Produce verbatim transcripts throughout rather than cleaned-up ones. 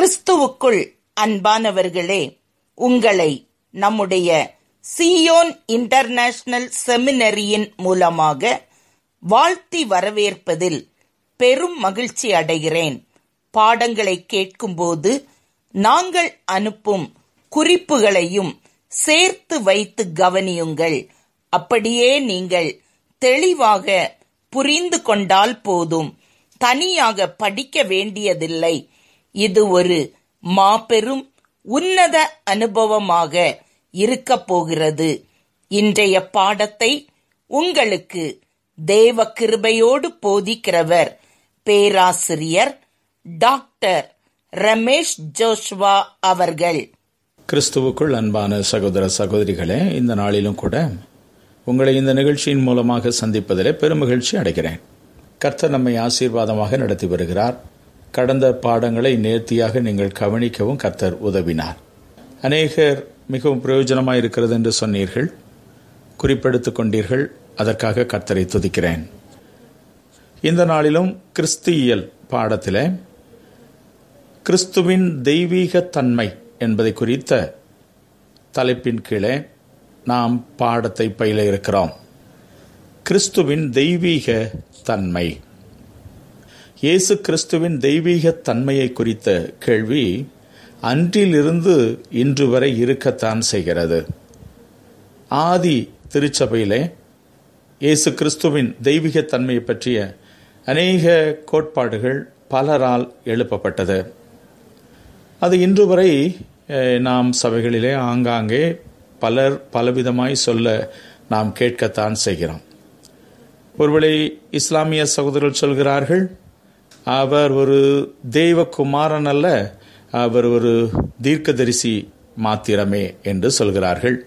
கிறிஸ்துவுக்குள் அன்பானவர்களே, உங்களை நம்முடைய சீயோன் இன்டர்நேஷனல் செமினரியின் மூலமாக வாழ்த்தி வரவேற்பதில் பெரும் மகிழ்ச்சி அடைகிறேன். பாடங்களை கேட்கும்போது நாங்கள் அனுப்பும் குறிப்புகளையும் சேர்த்து வைத்து கவனியுங்கள். அப்படியே நீங்கள் தெளிவாக புரிந்து கொண்டால் போதும். தனியாக படிக்க வேண்டியதில்லை. இது ஒரு மாபெரும் உன்னத அனுபவமாக இருக்கப் போகிறது. இன்றைய பாடத்தை உங்களுக்கு தேவ கிருபையோடு போதிக்கிறவர் பேராசிரியர் டாக்டர் ரமேஷ் ஜோஷ்வா அவர்கள். கிறிஸ்துவுக்குள் அன்பான சகோதர சகோதரிகளே, இந்த நாளிலும் கூட உங்களை இந்த நிகழ்ச்சியின் மூலமாக சந்திப்பதிலே பெருமகிழ்ச்சி அடைகிறேன். கர்த்தர் நம்மை ஆசீர்வாதமாக நடத்தி வருகிறார். கடந்த பாடங்களை நேர்த்தியாக நீங்கள் கவனிக்கவும் கர்த்தர் உதவினார். அநேகர் மிகவும் பிரயோஜனமாக இருக்கிறது என்று சொன்னீர்கள், குறிப்பெடுத்துக் கொண்டீர்கள். அதற்காக கர்த்தரை துதிக்கிறேன். இந்த நாளிலும் கிறிஸ்தியல் பாடத்திலே கிறிஸ்துவின் தெய்வீக தன்மை என்பதை குறித்த தலைப்பின் கீழே நாம் பாடத்தை பயில இருக்கிறோம். கிறிஸ்துவின் தெய்வீக தன்மை. இயேசு கிறிஸ்துவின் தெய்வீக தன்மையை குறித்த கேள்வி அன்றிலிருந்து இன்று வரை இருக்கத்தான் செய்கிறது. ஆதி திருச்சபையிலே இயேசு கிறிஸ்துவின் தெய்வீக தன்மையை பற்றிய அநேக கோட்பாடுகள் பலரால் எழுப்பப்பட்டது. அது இன்று வரை நாம் சபைகளிலே ஆங்காங்கே பலர் பலவிதமாய் சொல்ல நாம் கேட்கத்தான் செய்கிறோம். ஒருவேளை இஸ்லாமிய சகோதரர்கள் சொல்கிறார்கள், அவர் ஒரு தெய்வ குமாரன் அல்ல, அவர் ஒரு தீர்க்கதரிசி மாத்திரமே என்று சொல்கிறார்கள்.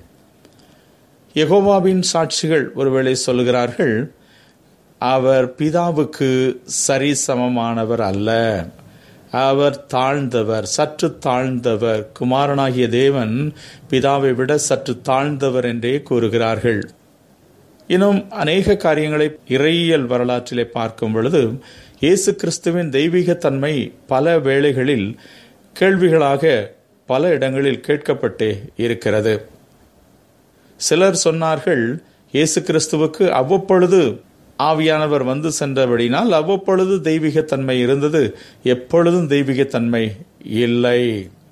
யெகோவாவின் சாட்சிகள் ஒருவேளை சொல்கிறார்கள், அவர் பிதாவுக்கு சரிசமமானவர் அல்ல, அவர் தாழ்ந்தவர், சற்று தாழ்ந்தவர், குமாரனாகிய தேவன் பிதாவை விட சற்று தாழ்ந்தவர் என்றே கூறுகிறார்கள். இன்னும் அநேக காரியங்களை இறையியல் வரலாற்றிலே பார்க்கும் பொழுது இயேசு கிறிஸ்துவின் தெய்வீகத்தன்மை பல வேளைகளில் கேள்விகளாக பல இடங்களில் கேட்கப்பட்டே இருக்கிறது. சிலர் சொன்னார்கள், இயேசு கிறிஸ்துவுக்கு அவ்வப்பொழுது ஆவியானவர் வந்து சென்றபடினால் அவ்வப்பொழுது தெய்வீகத்தன்மை இருந்தது, எப்பொழுதும் தெய்வீகத்தன்மை இல்லை.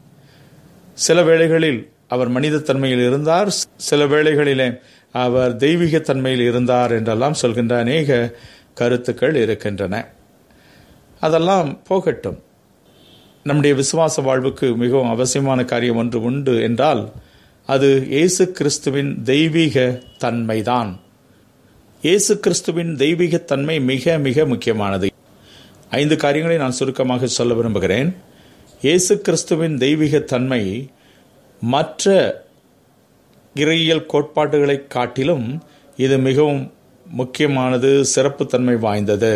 சில வேளைகளில் அவர் மனித தன்மையில் இருந்தார், சில வேளைகளிலே அவர் தெய்வீகத்தன்மையில் இருந்தார் என்றெல்லாம் சொல்கின்ற அநேக கருத்துக்கள் இருக்கின்றன. அதெல்லாம் போகட்டும். நம்முடைய விசுவாச வாழ்வுக்கு மிகவும் அவசியமான காரியம் ஒன்று உண்டு என்றால் அது இயேசு கிறிஸ்துவின் தெய்வீக தன்மைதான். இயேசு கிறிஸ்துவின் தெய்வீகத்தன்மை மிக மிக முக்கியமானது. ஐந்து காரியங்களை நான் சுருக்கமாக சொல்ல விரும்புகிறேன். இயேசு கிறிஸ்துவின் தெய்வீகத்தன்மை மற்ற இறையியல் கோட்பாடுகளை காட்டிலும் இது மிகவும் முக்கியமானது, சிறப்புத்தன்மை வாய்ந்தது.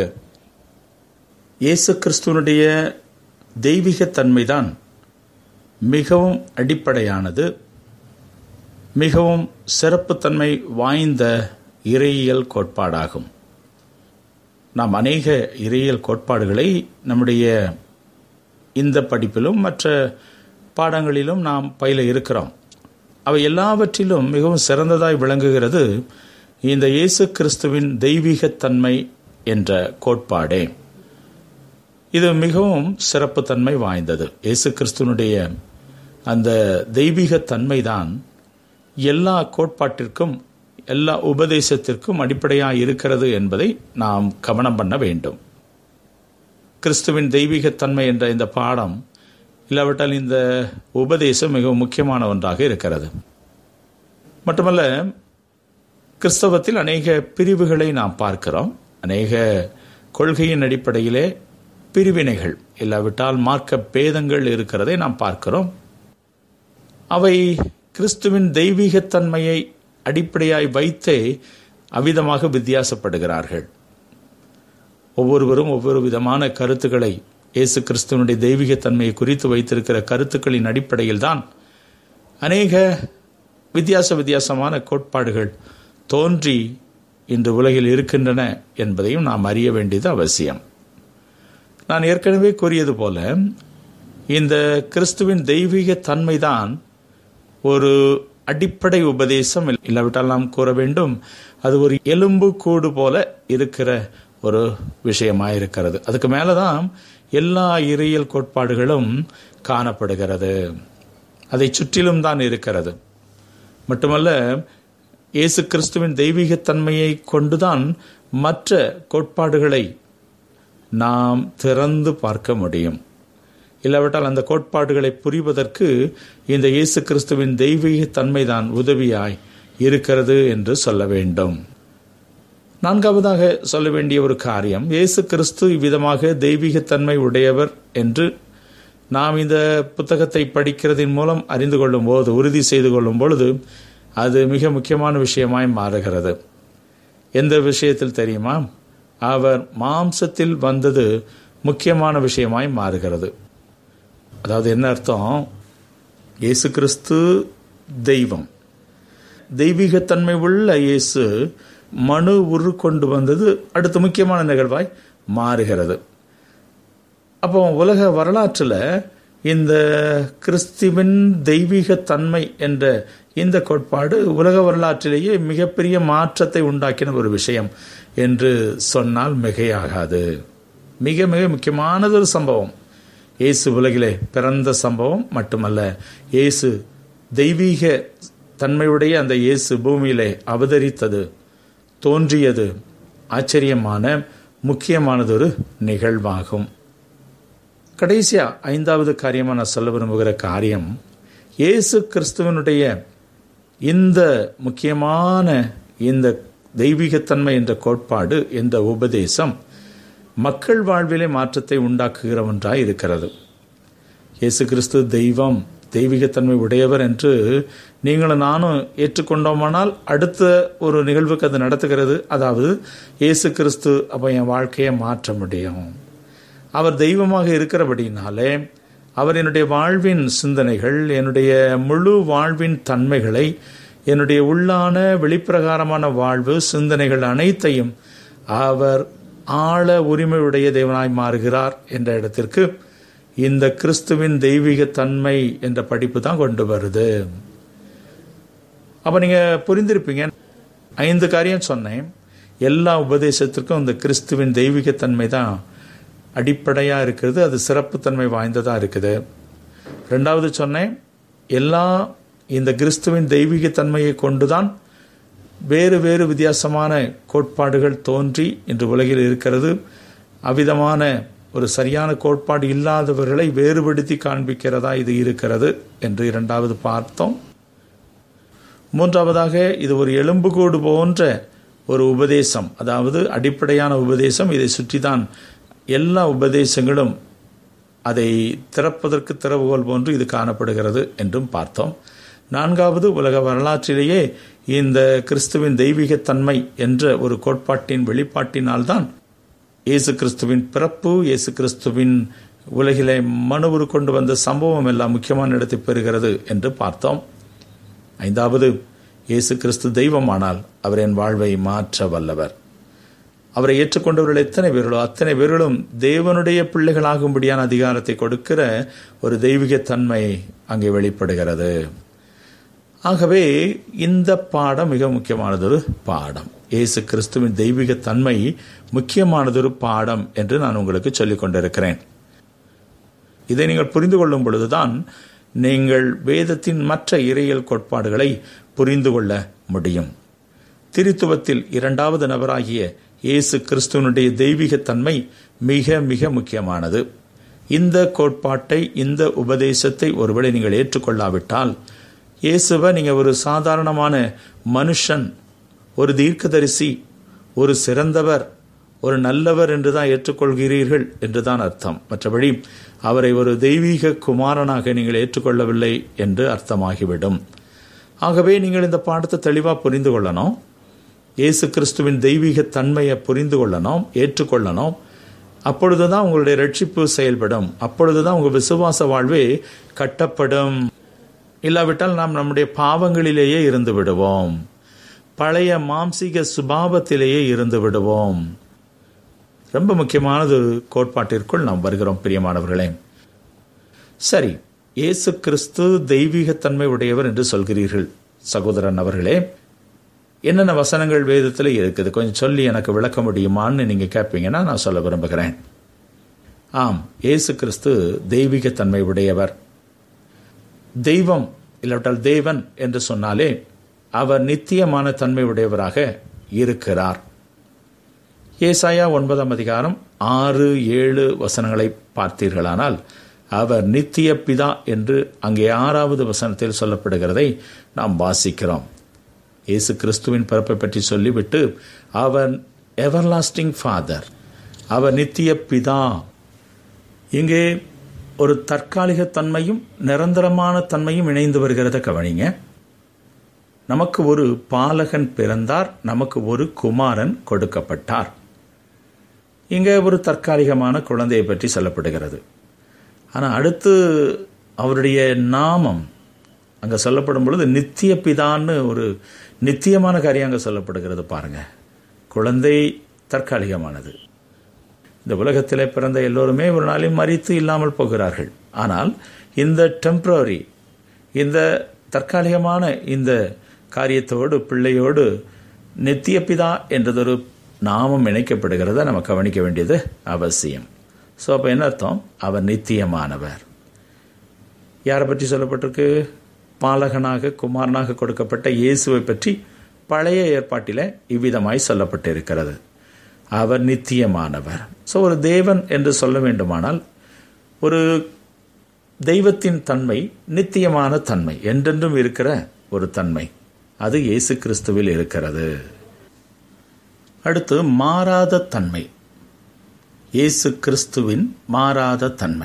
இயேசு கிறிஸ்துவனுடைய தெய்வீகத்தன்மைதான் மிகவும் அடிப்படையானது, மிகவும் சிறப்புத்தன்மை வாய்ந்த இறையியல் கோட்பாடாகும். நாம் அநேக இறையியல் கோட்பாடுகளை நம்முடைய இந்த படிப்பிலும் மற்ற பாடங்களிலும் நாம் பயில இருக்கிறோம். அவை எல்லாவற்றிலும் மிகவும் சிறந்ததாய் விளங்குகிறது இந்த இயேசு கிறிஸ்துவின் தெய்வீகத்தன்மை என்ற கோட்பாடே. இது மிகவும் சிறப்புத்தன்மை வாய்ந்தது. இயேசு கிறிஸ்துவனுடைய அந்த தெய்வீகத்தன்மைதான் எல்லா கோட்பாட்டிற்கும் எல்லா உபதேசத்திற்கும் அடிப்படையாக இருக்கிறது என்பதை நாம் கவனம் பண்ண வேண்டும். கிறிஸ்துவின் தெய்வீகத்தன்மை என்ற இந்த பாடம் இல்லாவிட்டால் இந்த உபதேசம் மிகவும் முக்கியமான ஒன்றாக இருக்கிறது. மட்டுமல்ல, கிறிஸ்தவத்தில் அநேக பிரிவுகளை நாம் பார்க்கிறோம். அநேக கொள்கையின் அடிப்படையிலே பிரிவினைகள் இல்லாவிட்டால் மார்க்க பேதங்கள் இருக்கிறதை நாம் பார்க்கிறோம். அவை கிறிஸ்துவின் தெய்வீகத்தன்மையை அடிப்படையாய் வைத்தே அவ்விதமாக வித்தியாசப்படுகிறார்கள். ஒவ்வொருவரும் ஒவ்வொரு விதமான கருத்துக்களை இயேசு கிறிஸ்துவனுடைய தெய்வீகத்தன்மையை குறித்து வைத்திருக்கிற கருத்துக்களின் அடிப்படையில் தான் அநேக வித்தியாச வித்தியாசமான கோட்பாடுகள் தோன்றி இன்று உலகில் இருக்கின்றன என்பதையும் நாம் அறிய வேண்டியது அவசியம். நான் ஏற்கனவே கூறியது போல இந்த கிறிஸ்துவின் தெய்வீக தன்மைதான் ஒரு அடிப்படை உபதேசம். இல்லாவிட்டால் நாம் கூற வேண்டும், அது ஒரு எலும்பு கூடு போல இருக்கிற ஒரு விஷயமாயிருக்கிறது. அதுக்கு மேலதான் எல்லா இறையியல் கோட்பாடுகளும் காணப்படுகிறது. அதை சுற்றிலும் தான் இருக்கிறது. மட்டுமல்ல, இயேசு கிறிஸ்துவின் தெய்வீகத்தன்மையை கொண்டுதான் மற்ற கோட்பாடுகளை நாம் திறந்து பார்க்க முடியும். இல்லாவிட்டால் அந்த கோட்பாடுகளை புரிவதற்கு இந்த இயேசு கிறிஸ்துவின் தெய்வீகத்தன்மைதான் உதவியாய் இருக்கிறது என்று சொல்ல வேண்டும். நான்காவதாக சொல்ல வேண்டிய ஒரு காரியம், இயேசு கிறிஸ்து இவ்விதமாக தெய்வீகத்தன்மை உடையவர் என்று நாம் இந்த புத்தகத்தை படிக்கிறதின் மூலம் அறிந்து கொள்ளும் போது, உறுதி செய்து கொள்ளும் பொழுது, அது மிக முக்கியமான விஷயமாய் மாறுகிறது. எந்த விஷயத்தில் தெரியுமா? அவர் மாம்சத்தில் வந்தது முக்கியமான விஷயமாய் மாறுகிறது. அதாவது என்ன அர்த்தம்? இயேசு கிறிஸ்து தெய்வம், தெய்வீகத்தன்மை உள்ள இயேசு மனு உரு கொண்டு வந்தது அடுத்த முக்கியமான நிகழ்வாய் மாறுகிறது. அப்போ உலக வரலாற்றில் இந்த கிறிஸ்துவின் தெய்வீகத்தன்மை என்ற இந்த கோட்பாடு உலக வரலாற்றிலேயே மிகப்பெரிய மாற்றத்தை உண்டாக்கின ஒரு விஷயம் என்று சொன்னால் மிகையாகாது. மிக மிக முக்கியமானது ஒரு சம்பவம். இயேசு உலகிலே பிறந்த சம்பவம் மட்டுமல்ல, இயேசு தெய்வீக தன்மையுடைய அந்த இயேசு பூமியிலே அவதரித்தது, தோன்றியது ஆச்சரியமான முக்கியமானதொரு நிகழ்வாகும். கடைசியா ஐந்தாவது காரியமாக நான் சொல்ல விரும்புகிற காரியம், இயேசு கிறிஸ்துவனுடைய இந்த முக்கியமான இந்த தெய்வீகத்தன்மை என்ற கோட்பாடு, இந்த உபதேசம் மக்கள் வாழ்விலே மாற்றத்தை உண்டாக்குகிற ஒன்றாய் இருக்கிறது. இயேசு கிறிஸ்து தெய்வம், தெய்வீகத்தன்மை உடையவர் என்று நீங்களும் நானும் ஏற்றுக்கொண்டோமானால் அடுத்த ஒரு நிகழ்வுக்கு அது நடத்துகிறது. அதாவது இயேசு கிறிஸ்து அப்போ என் வாழ்க்கையை மாற்ற முடியும். அவர் தெய்வமாக இருக்கிறபடினாலே அவர் என்னுடைய வாழ்வின் சிந்தனைகள், என்னுடைய முழு வாழ்வின் தன்மைகளை, என்னுடைய உள்ளான வெளிப்பிரகாரமான வாழ்வு சிந்தனைகள் அனைத்தையும் அவர் ஆழ உரிமையுடைய தேவனாய் மாறுகிறார் என்ற இடத்திற்கு இந்த கிறிஸ்துவின் தெய்வீகத்தன்மை என்ற படிப்பு தான் கொண்டு வருது. அப்ப நீங்க புரிந்திருப்பீங்க, ஐந்து காரியம் சொன்னேன். எல்லா உபதேசத்திற்கும் இந்த கிறிஸ்துவின் தெய்வீகத்தன்மை தான் அடிப்படையா இருக்கிறது. அது சிறப்புத்தன்மை வாய்ந்ததா இருக்குது. ரெண்டாவது சொன்னேன், எல்லா இந்த கிறிஸ்துவின் தெய்வீகத்தன்மையை கொண்டுதான் வேறு வேறு வித்தியாசமான கோட்பாடுகள் தோன்றி இன்று உலகில் இருக்கிறது. அவ்விதமான ஒரு சரியான கோட்பாடு இல்லாதவர்களை வேறுபடுத்தி காண்பிக்கிறதா இது இருக்கிறது என்று இரண்டாவது பார்த்தோம். மூன்றாவதாக, இது ஒரு எலும்புக்கூடு போன்ற ஒரு உபதேசம், அதாவது அடிப்படையான உபதேசம். இதை சுற்றிதான் எல்லா உபதேசங்களும் அதை திறப்பதற்கு திறவுகோல் போன்று இது காணப்படுகிறது என்றும் பார்த்தோம். நான்காவது, உலக வரலாற்றிலேயே இந்த கிறிஸ்துவின் தெய்வீகத்தன்மை என்ற ஒரு கோட்பாட்டின் வெளிப்பாட்டினால்தான் இயேசு கிறிஸ்துவின் பிறப்பு, இயேசு கிறிஸ்துவின் உலகிலே மனுவுரு கொண்டு வந்த சம்பவம் எல்லாம் முக்கியமான இடத்தை பெறுகிறது என்று பார்த்தோம். ஐந்தாவது, இயேசு கிறிஸ்து தெய்வமானால் அவர் என் வாழ்வை மாற்ற வல்லவர். அவரை ஏற்றுக்கொண்டவர்கள் எத்தனை பேர்களோ அத்தனை பேர்களும் தேவனுடைய பிள்ளைகளாகும்படியான அதிகாரத்தை கொடுக்கிற ஒரு தெய்வீகத்தன்மை அங்கே வெளிப்படுகிறது. ஆகவே இந்த பாடம் மிக முக்கியமானதொரு பாடம். இயேசு கிறிஸ்துவின் தெய்வீகத்தன்மை முக்கியமானதொரு பாடம் என்று நான் உங்களுக்கு சொல்லிக் கொண்டிருக்கிறேன். இதை நீங்கள் புரிந்து கொள்ளும் பொழுதுதான் நீங்கள் வேதத்தின் மற்ற இறையியல் கோட்பாடுகளை புரிந்து கொள்ள முடியும். திருத்துவத்தில் இரண்டாவது நபராகிய இயேசு கிறிஸ்துவனுடைய தெய்வீகத்தன்மை மிக மிக முக்கியமானது. இந்த கோட்பாட்டை, இந்த உபதேசத்தை ஒருவேளை நீங்கள் ஏற்றுக்கொள்ளாவிட்டால், இயேசுவை நீங்கள் ஒரு சாதாரணமான மனுஷன், ஒரு தீர்க்கதரிசி, ஒரு சிறந்தவர், ஒரு நல்லவர் என்றுதான் ஏற்றுக்கொள்கிறீர்கள் என்றுதான் அர்த்தம். மற்றபடி அவரை ஒரு தெய்வீக குமாரனாக நீங்கள் ஏற்றுக்கொள்ளவில்லை என்று அர்த்தமாகிவிடும். ஆகவே நீங்கள் இந்த பாடத்தை தெளிவாக புரிந்து கொள்ளணும். இயேசு கிறிஸ்துவின் தெய்வீக தன்மையை புரிந்து கொள்ளணும், ஏற்றுக்கொள்ளணும். அப்பொழுதுதான் உங்களுடைய ரட்சிப்பு செயல்படும். அப்பொழுதுதான் உங்கள் விசுவாச வாழ்வே கட்டப்படும். இல்லாவிட்டால் நாம் நம்முடைய பாவங்களிலேயே இருந்து விடுவோம், பழைய மாம்சீக சுபாவத்திலேயே இருந்து விடுவோம். ரொம்ப முக்கியமானது கோட்பாட்டிற்குள் நாம் வருகிறோம் பிரியமானவர்களே. சரி, இயேசு கிறிஸ்து தெய்வீகத்தன்மை உடையவர் என்று சொல்கிறீர்கள் சகோதரன் அவர்களே. என்னென்ன வசனங்கள் வேதத்தில் இருக்குது, கொஞ்சம் சொல்லி எனக்கு விளக்க முடியுமான்னு நீங்க கேட்பீங்கன்னா நான் சொல்ல விரும்புகிறேன். ஆம், இயேசு கிறிஸ்து தெய்வீகத்தன்மை உடையவர். தெய்வம் இல்லாவிட்டால் தேவன் என்று சொன்னாலே அவர் நித்தியமான தன்மை உடையவராக இருக்கிறார். ஏசாயா ஒன்பதாம் அதிகாரம் ஆறு ஏழு வசனங்களை பார்த்தீர்களானால் அவர் நித்திய பிதா என்று அங்கே ஆறாவது வசனத்தில் சொல்லப்படுகிறதை நாம் வாசிக்கிறோம். இயேசு கிறிஸ்துவின் பிறப்பை பற்றி சொல்லிவிட்டு அவர் எவர்லாஸ்டிங் ஃபாதர், அவர் நித்திய பிதா. இங்கே ஒரு தற்காலிக தன்மையும் நிரந்தரமான தன்மையும் இணைந்து வருகிறத கவனிங்க. நமக்கு ஒரு பாலகன் பிறந்தார், நமக்கு ஒரு குமாரன் கொடுக்கப்பட்டார். இங்கே ஒரு தற்காலிகமான குழந்தையை பற்றி சொல்லப்படுகிறது. ஆனால் அடுத்து அவருடைய நாமம் அங்கே சொல்லப்படும் பொழுது நித்திய பிதான்னு ஒரு நித்தியமான காரியம் அங்கே சொல்லப்படுகிறது. பாருங்க, குழந்தை தற்காலிகமானது. இந்த உலகத்திலே பிறந்த எல்லோருமே ஒரு நாளில் மரித்து இல்லாமல் போகிறார்கள். ஆனால் இந்த டெம்பரரி, இந்த தற்காலிகமான இந்த காரியத்தோடு பிள்ளையோடு நித்திய பிதா என்றதொரு நாமம் இணைக்கப்படுகிறத நம்ம கவனிக்க வேண்டியது அவசியம். ஸோ அப்போ என்ன அர்த்தம்? அவர் நித்தியமானவர். யாரை பற்றி சொல்லப்பட்டிருக்கு? பாலகனாக குமாரனாக கொடுக்கப்பட்ட இயேசுவை பற்றி பழைய ஏற்பாட்டில் இவ்விதமாய் சொல்லப்பட்டிருக்கிறது. அவர் நித்தியமானவர். ஸோ ஒரு தேவன் என்று சொல்ல வேண்டுமானால் ஒரு தெய்வத்தின் தன்மை நித்தியமான தன்மை, என்றென்றும் இருக்கிற ஒரு தன்மை, அது இயேசு கிறிஸ்துவில் இருக்கிறது. அடுத்து மாறாத தன்மை, இயேசு கிறிஸ்துவின் மாறாத தன்மை.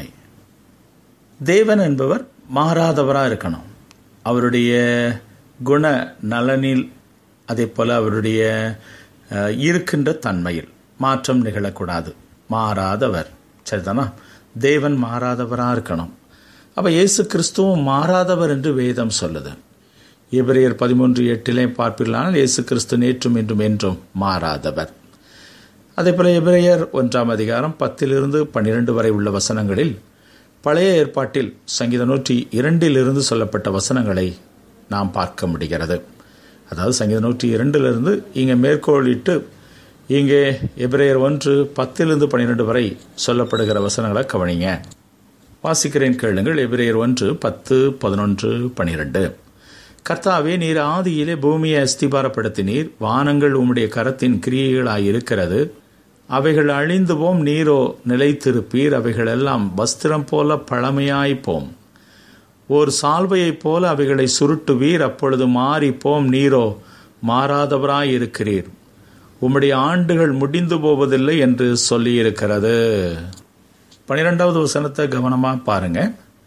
தேவன் என்பவர் மாறாதவராக இருக்கணும். அவருடைய குண நலனில், அதே போல அவருடைய இருக்கின்ற தன்மையில் மாற்றம் நிகழக்கூடாது. மாறாதவர், சரிதானா? தேவன் மாறாதவராக இருக்கணும். அப்போ இயேசு கிறிஸ்துவும் மாறாதவர் என்று வேதம் சொல்லுது. எபிரேயர் பதிமூன்று எட்டிலே பார்ப்பீர்களானால் இயேசு கிறிஸ்து நேற்றும் இன்றும் என்றும் மாறாதவர். அதே போல எபிரேயர் ஒன்றாம் அதிகாரம் பத்திலிருந்து பன்னிரண்டு வரை உள்ள வசனங்களில் பழைய ஏற்பாட்டில் சங்கீத நூற்றி இரண்டிலிருந்து சொல்லப்பட்ட வசனங்களை நாம் பார்க்க முடிகிறது. அதாவது சங்கீத நூற்றி இரண்டிலிருந்து இங்கே மேற்கோளிட்டு இங்கே எபிரேயர் ஒன்று பத்திலிருந்து பன்னிரெண்டு வரை சொல்லப்படுகிற வசனங்களை கவனிங்க. வாசிக்கிறேன், கேளுங்கள். எபிரேயர் ஒன்று பத்து பதினொன்று பனிரெண்டு. கர்த்தாவே, நீர் ஆதியிலே பூமியை அஸ்திபாரப்படுத்தினீர். வானங்கள் உம்முடைய கரத்தின் கிரியைகளாயிருக்கிறது. அவைகள் அழிந்து போம், நீரோ நிலைத்திருப்பீர். அவைகள் எல்லாம் வஸ்திரம் போல பழமையாய்ப்போம். ஓர் சால்வையைப் போல அவைகளை சுருட்டுவீர். அப்பொழுது மாறிப்போம், நீரோ மாறாதவராயிருக்கிறீர். உம்முடைய ஆண்டுகள் முடிந்து போவதில்லை என்று சொல்லியிருக்கிறது. பனிரெண்டாவது வசனத்தை கவனமா பாருங்க.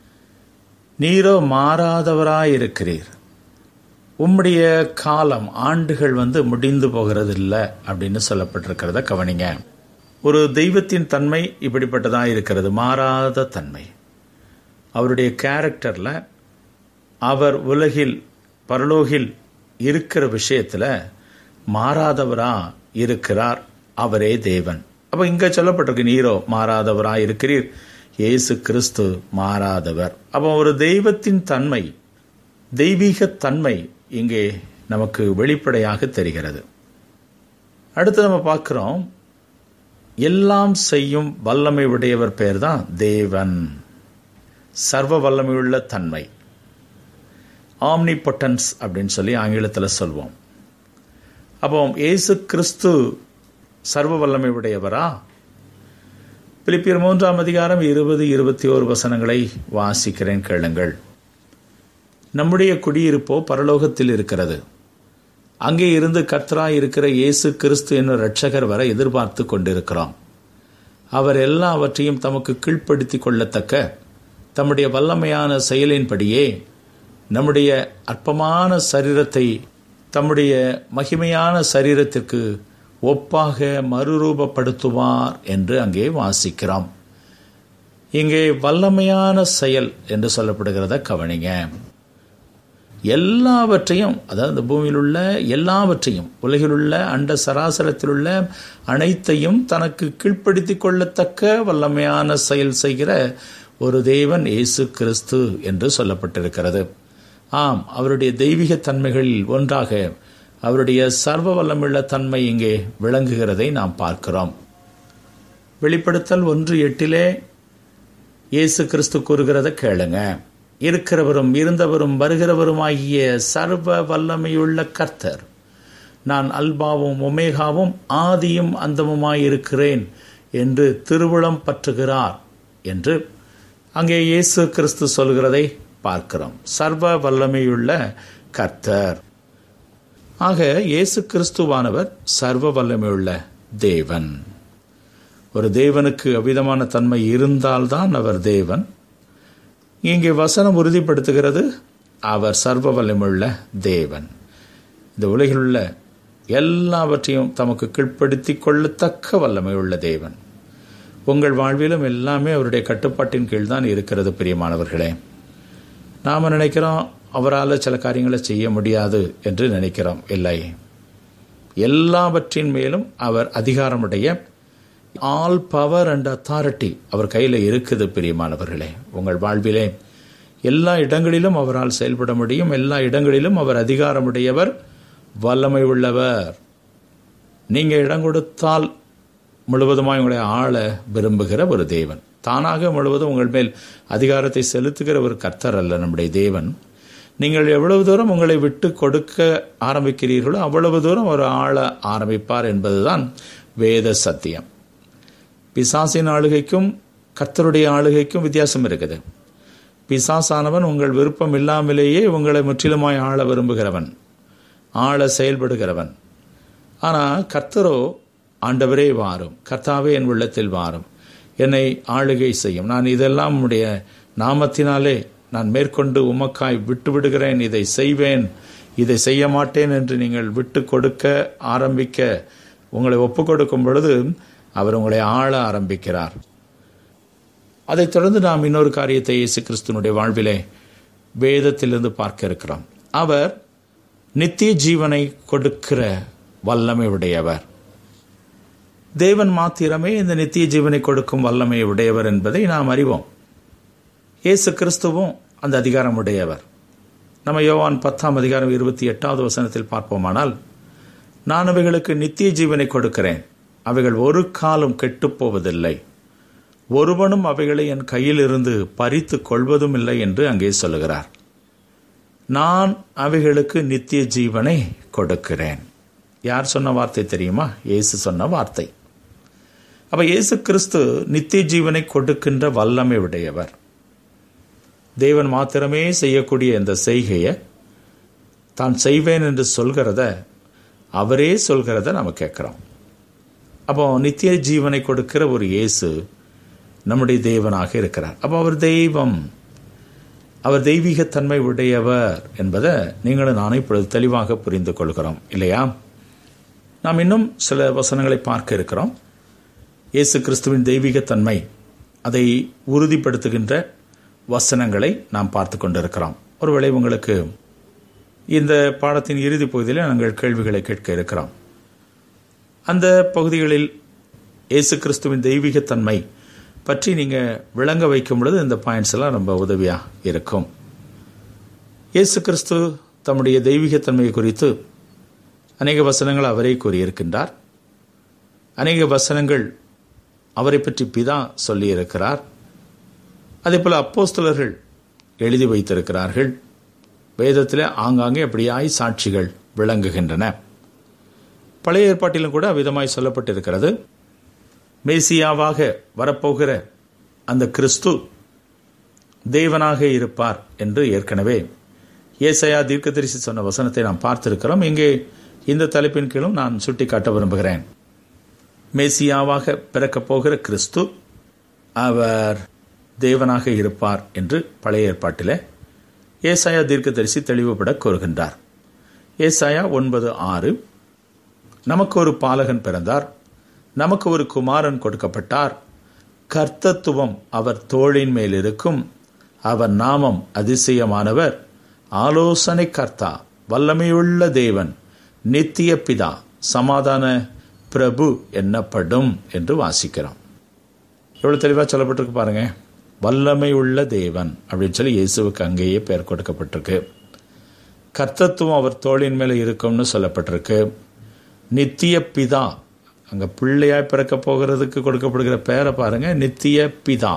நீரோ மாறாதவராயிருக்கிறீர். உம்முடைய காலம், ஆண்டுகள் வந்து முடிந்து போகிறது இல்லை அப்படின்னு சொல்லப்பட்டிருக்கிறத கவனிங்க. ஒரு தெய்வத்தின் தன்மை இப்படிப்பட்டதாக இருக்கிறது, மாறாத தன்மை. அவருடைய கேரக்டரில், அவர் உலகில் பரலோகில் இருக்கிற விஷயத்தில் மாறாதவரா இருக்கிறார். அவரே தேவன். அப்போ இங்கே சொல்லப்பட்டிருக்கு, நீரோ மாறாதவரா இருக்கிறீர். இயேசு கிறிஸ்து மாறாதவர். அப்போ ஒரு தெய்வத்தின் தன்மை, தெய்வீக தன்மை இங்கே நமக்கு வெளிப்படையாக தெரிகிறது. அடுத்து நம்ம பார்க்கிறோம், எல்லாம் செய்யும் வல்லமை உடையவர் பேர் தான் தேவன். சர்வ வல்லமையுள்ள தன்மை, ஆம்னிபொட்டன்ஸ் அப்படின்னு சொல்லி ஆங்கிலத்தில் சொல்வோம். அப்போ இயேசு கிறிஸ்து சர்வ வல்லமை உடையவரா? பிலிப்பியர் மூன்றாம் அதிகாரம் இருபது இருபத்தி ஓரு வசனங்களை வாசிக்கிறேன், கேளுங்கள். நம்முடைய குடியிருப்போ பரலோகத்தில் இருக்கிறது. அங்கே இருந்து கர்த்தராய் இருக்கிற இயேசு கிறிஸ்து என்னும் இரட்சகர் வர எதிர்பார்த்து கொண்டிருக்கிறோம். அவர் எல்லாவற்றையும் தமக்கு கீழ்ப்படுத்தி கொள்ளத்தக்க தம்முடைய வல்லமையான செயலின்படியே நம்முடைய அற்பமான சரீரத்தை தம்முடைய மகிமையான சரீரத்திற்கு ஒப்பாக மறுரூபப்படுத்துவார் என்று அங்கே வாசிக்கிறோம். இங்கே வல்லமையான செயல் என்று சொல்லப்படுகிறத கவனிங்க. எல்லாவற்றையும், அதாவது இந்த பூமியில் உள்ள எல்லாவற்றையும், உலகில் உள்ள அண்ட சராசரத்தில் உள்ள அனைத்தையும் தனக்கு கீழ்ப்படுத்தி கொள்ளத்தக்க வல்லமையான செயல் செய்கிற ஒரு தேவன் இயேசு கிறிஸ்து என்று சொல்லப்பட்டிருக்கிறது. ஆம், அவருடைய தெய்வீக தன்மைகளில் ஒன்றாக அவருடைய சர்வ வல்லமுள்ள தன்மை இங்கே விளங்குகிறதை நாம் பார்க்கிறோம். வெளிப்படுத்தல் ஒன்று எட்டிலே இயேசு கிறிஸ்து கூறுகிறத கேளுங்க. இருக்கிறவரும் இருந்தவரும் வருகிறவருமாகிய சர்வ வல்லமையுள்ள கர்த்தர், நான் அல்பாவும் ஒமேகாவும் ஆதியும் அந்தமுமாயிருக்கிறேன் என்று திருவுளம் பற்றுகிறார் என்று அங்கே இயேசு கிறிஸ்து சொல்கிறதை பார்க்கிறோம். சர்வ வல்லமையுள்ள கர்த்தர். ஆக இயேசு கிறிஸ்துவானவர் சர்வ வல்லமையுள்ள தேவன். ஒரு தேவனுக்கு அவ்விதமான தன்மை இருந்தால்தான் அவர் தேவன். இங்கே வசனம் உறுதிப்படுத்துகிறது, அவர் சர்வ வல்லமையுள்ள தேவன். இந்த உலகில் உள்ள எல்லாவற்றையும் தமக்கு கீழ்ப்படுத்தி கொள்ளத்தக்க வல்லமையுள்ள தேவன். உங்கள் வாழ்விலும் எல்லாமே அவருடைய கட்டுப்பாட்டின் கீழ் தான் இருக்கிறது. பிரியமானவர்களே, நாம் நினைக்கிறோம் அவரால் சில காரியங்களை செய்ய முடியாது என்று நினைக்கிறோம். இல்லை, எல்லாவற்றின் மேலும் அவர் அதிகாரமுடைய ஆல் பவர் அண்ட் அத்தாரிட்டி அவர் கையில் இருக்குது. பிரியமானவர்களே, உங்கள் வாழ்விலே எல்லா இடங்களிலும் அவரால் செயல்பட முடியும். எல்லா இடங்களிலும் அவர் அதிகாரமுடையவர், வல்லமை உள்ளவர். நீங்கள் இடம் கொடுத்தால் முழுவதுமாய் உங்களை ஆள விரும்புகிற ஒரு தேவன். தானாக முழுவதும் உங்கள் மேல் அதிகாரத்தை செலுத்துகிற ஒரு கர்த்தர் அல்ல நம்முடைய தேவன். நீங்கள் எவ்வளவு தூரம் உங்களை விட்டு கொடுக்க ஆரம்பிக்கிறீர்களோ அவ்வளவு தூரம் ஒரு ஆள ஆரம்பிப்பார் என்பதுதான் வேத சத்தியம். பிசாசின் ஆளுகைக்கும் கர்த்தருடைய ஆளுகைக்கும் வித்தியாசம் இருக்குது. பிசாசானவன் உங்கள் விருப்பம் இல்லாமலேயே உங்களை முற்றிலுமாய் ஆள விரும்புகிறவன், ஆள செயல்படுகிறவன். ஆனால் கர்த்தரோ, ஆண்டவரே வாரும், கர்த்தாவே என் உள்ளத்தில் வாரும், என்னை ஆளுகை செய்யும், நான் இதெல்லாம் உடைய நாமத்தினாலே நான் மேற்கொண்டு உமக்காய் விட்டு விடுகிறேன், இதை செய்வேன், இதை செய்ய மாட்டேன் என்று நீங்கள் விட்டு கொடுக்க ஆரம்பிக்க, உங்களை ஒப்பு கொடுக்கும் பொழுது அவர் உங்களை ஆள ஆரம்பிக்கிறார். அதைத் தொடர்ந்து நாம் இன்னொரு காரியத்தை இயேசு கிறிஸ்துவனுடைய வாழ்விலே வேதத்திலிருந்து பார்க்க இருக்கிறோம். அவர் நித்திய ஜீவனை கொடுக்கிற வல்லமை உடையவர். தேவன் மாத்திரமே இந்த நித்திய ஜீவனை கொடுக்கும் வல்லமை உடையவர் என்பதை நாம் அறிவோம். இயேசு கிறிஸ்துவும் அந்த அதிகாரம் உடையவர். நம்ம யோவான் பத்தாம் அதிகாரம் இருபத்தி எட்டாவது வசனத்தில் பார்ப்போமானால், நான் அவைகளுக்கு நித்திய ஜீவனை கொடுக்கிறேன், அவைகள் ஒரு காலம் கெட்டுப்போவதில்லை, ஒருவனும் அவைகளை என் கையில் இருந்து பறித்து கொள்வதும் இல்லை என்று அங்கே சொல்லுகிறார். நான் அவைகளுக்கு நித்திய ஜீவனை கொடுக்கிறேன். யார் சொன்ன வார்த்தை தெரியுமா? இயேசு சொன்ன வார்த்தை. அப்ப இயேசு கிறிஸ்து நித்திய ஜீவனை கொடுக்கின்ற வல்லமை உடையவர். தேவன் மாத்திரமே செய்யக்கூடிய இந்த செய்கையை தான் செய்வேன் என்று சொல்கிறத, அவரே சொல்கிறத நம்ம கேட்கிறோம். அப்போ நித்திய ஜீவனை கொடுக்கிற ஒரு இயேசு நம்முடைய தேவனாக இருக்கிறார். அப்போ அவர் தெய்வம், அவர் தெய்வீகத்தன்மை உடையவர் என்பதை நீங்களும் நானும் இப்பொழுது தெளிவாக புரிந்து கொள்கிறோம் இல்லையா? நாம் இன்னும் சில வசனங்களை பார்க்க இருக்கிறோம். இயேசு கிறிஸ்துவின் தெய்வீகத்தன்மை அதை உறுதிப்படுத்துகின்ற வசனங்களை நாம் பார்த்து கொண்டிருக்கிறோம். ஒருவேளை உங்களுக்கு இந்த பாடத்தின் இறுதி பகுதியில் நாங்கள் கேள்விகளை கேட்க இருக்கிறோம். அந்த பகுதிகளில் இயேசு கிறிஸ்துவின் தெய்வீகத்தன்மை பற்றி நீங்கள் விளங்க வைக்கும் பொழுது இந்த பாயிண்ட்ஸ் எல்லாம் ரொம்ப உதவியாக இருக்கும். இயேசு கிறிஸ்து தம்முடைய தெய்வீகத்தன்மையை குறித்து அநேக வசனங்கள் அவரே கூறியிருக்கின்றார். அநேக வசனங்கள் அவரை பற்றி பிதா சொல்லியிருக்கிறார். அதே போல அப்போஸ்தலர்கள் எழுதி வைத்திருக்கிறார்கள். வேதத்தில் ஆங்காங்கே அப்படியாய் சாட்சிகள் விளங்குகின்றன. பழைய ஏற்பாட்டிலும் கூட அவ்விதமாய் சொல்லப்பட்டிருக்கிறது. மேசியாவாக வரப்போகிற அந்த கிறிஸ்து தேவனாக இருப்பார் என்று ஏற்கனவே ஏசாயா தீர்க்கதரிசி சொன்ன வசனத்தை நாம் பார்த்திருக்கிறோம். இங்கே இந்த தலைப்பின் கீழும் நான் சுட்டிக்காட்ட விரும்புகிறேன். மேசியாவாக பிறக்கப் போகிற கிறிஸ்து அவர் தேவனாக இருப்பார் என்று பழைய ஏற்பாட்டிலே ஏசாயா தீர்க்கதரிசி தெளிவுபட கூறுகின்றார். ஏசாயா ஒன்பது ஆறு, நமக்கு ஒரு பாலகன் பிறந்தார், நமக்கு ஒரு குமாரன் கொடுக்கப்பட்டார், கர்த்தத்துவம் அவர் தோளின் மேல் இருக்கும், அவர் நாமம் அதிசயமானவர், ஆலோசனை கர்த்தா, வல்லமையுள்ள தேவன், நித்திய பிதா, சமாதான பிரபு என்னப்படும் என்று வாசிக்கிறோம். எவ்வளவு தெளிவாக சொல்லப்பட்டிருக்கு பாருங்க. வல்லமை உள்ள தேவன் அப்படின்னு சொல்லி இயேசுவுக்கு அங்கேயே பெயர் கொடுக்கப்பட்டிருக்கு. கர்த்தத்துவம் அவர் தோளின் மேலே இருக்கும்னு சொல்லப்பட்டிருக்கு. நித்திய பிதா, அங்கே பிள்ளையாய் பிறக்க போகிறதுக்கு கொடுக்கப்படுகிற பெயரை பாருங்க, நித்திய பிதா.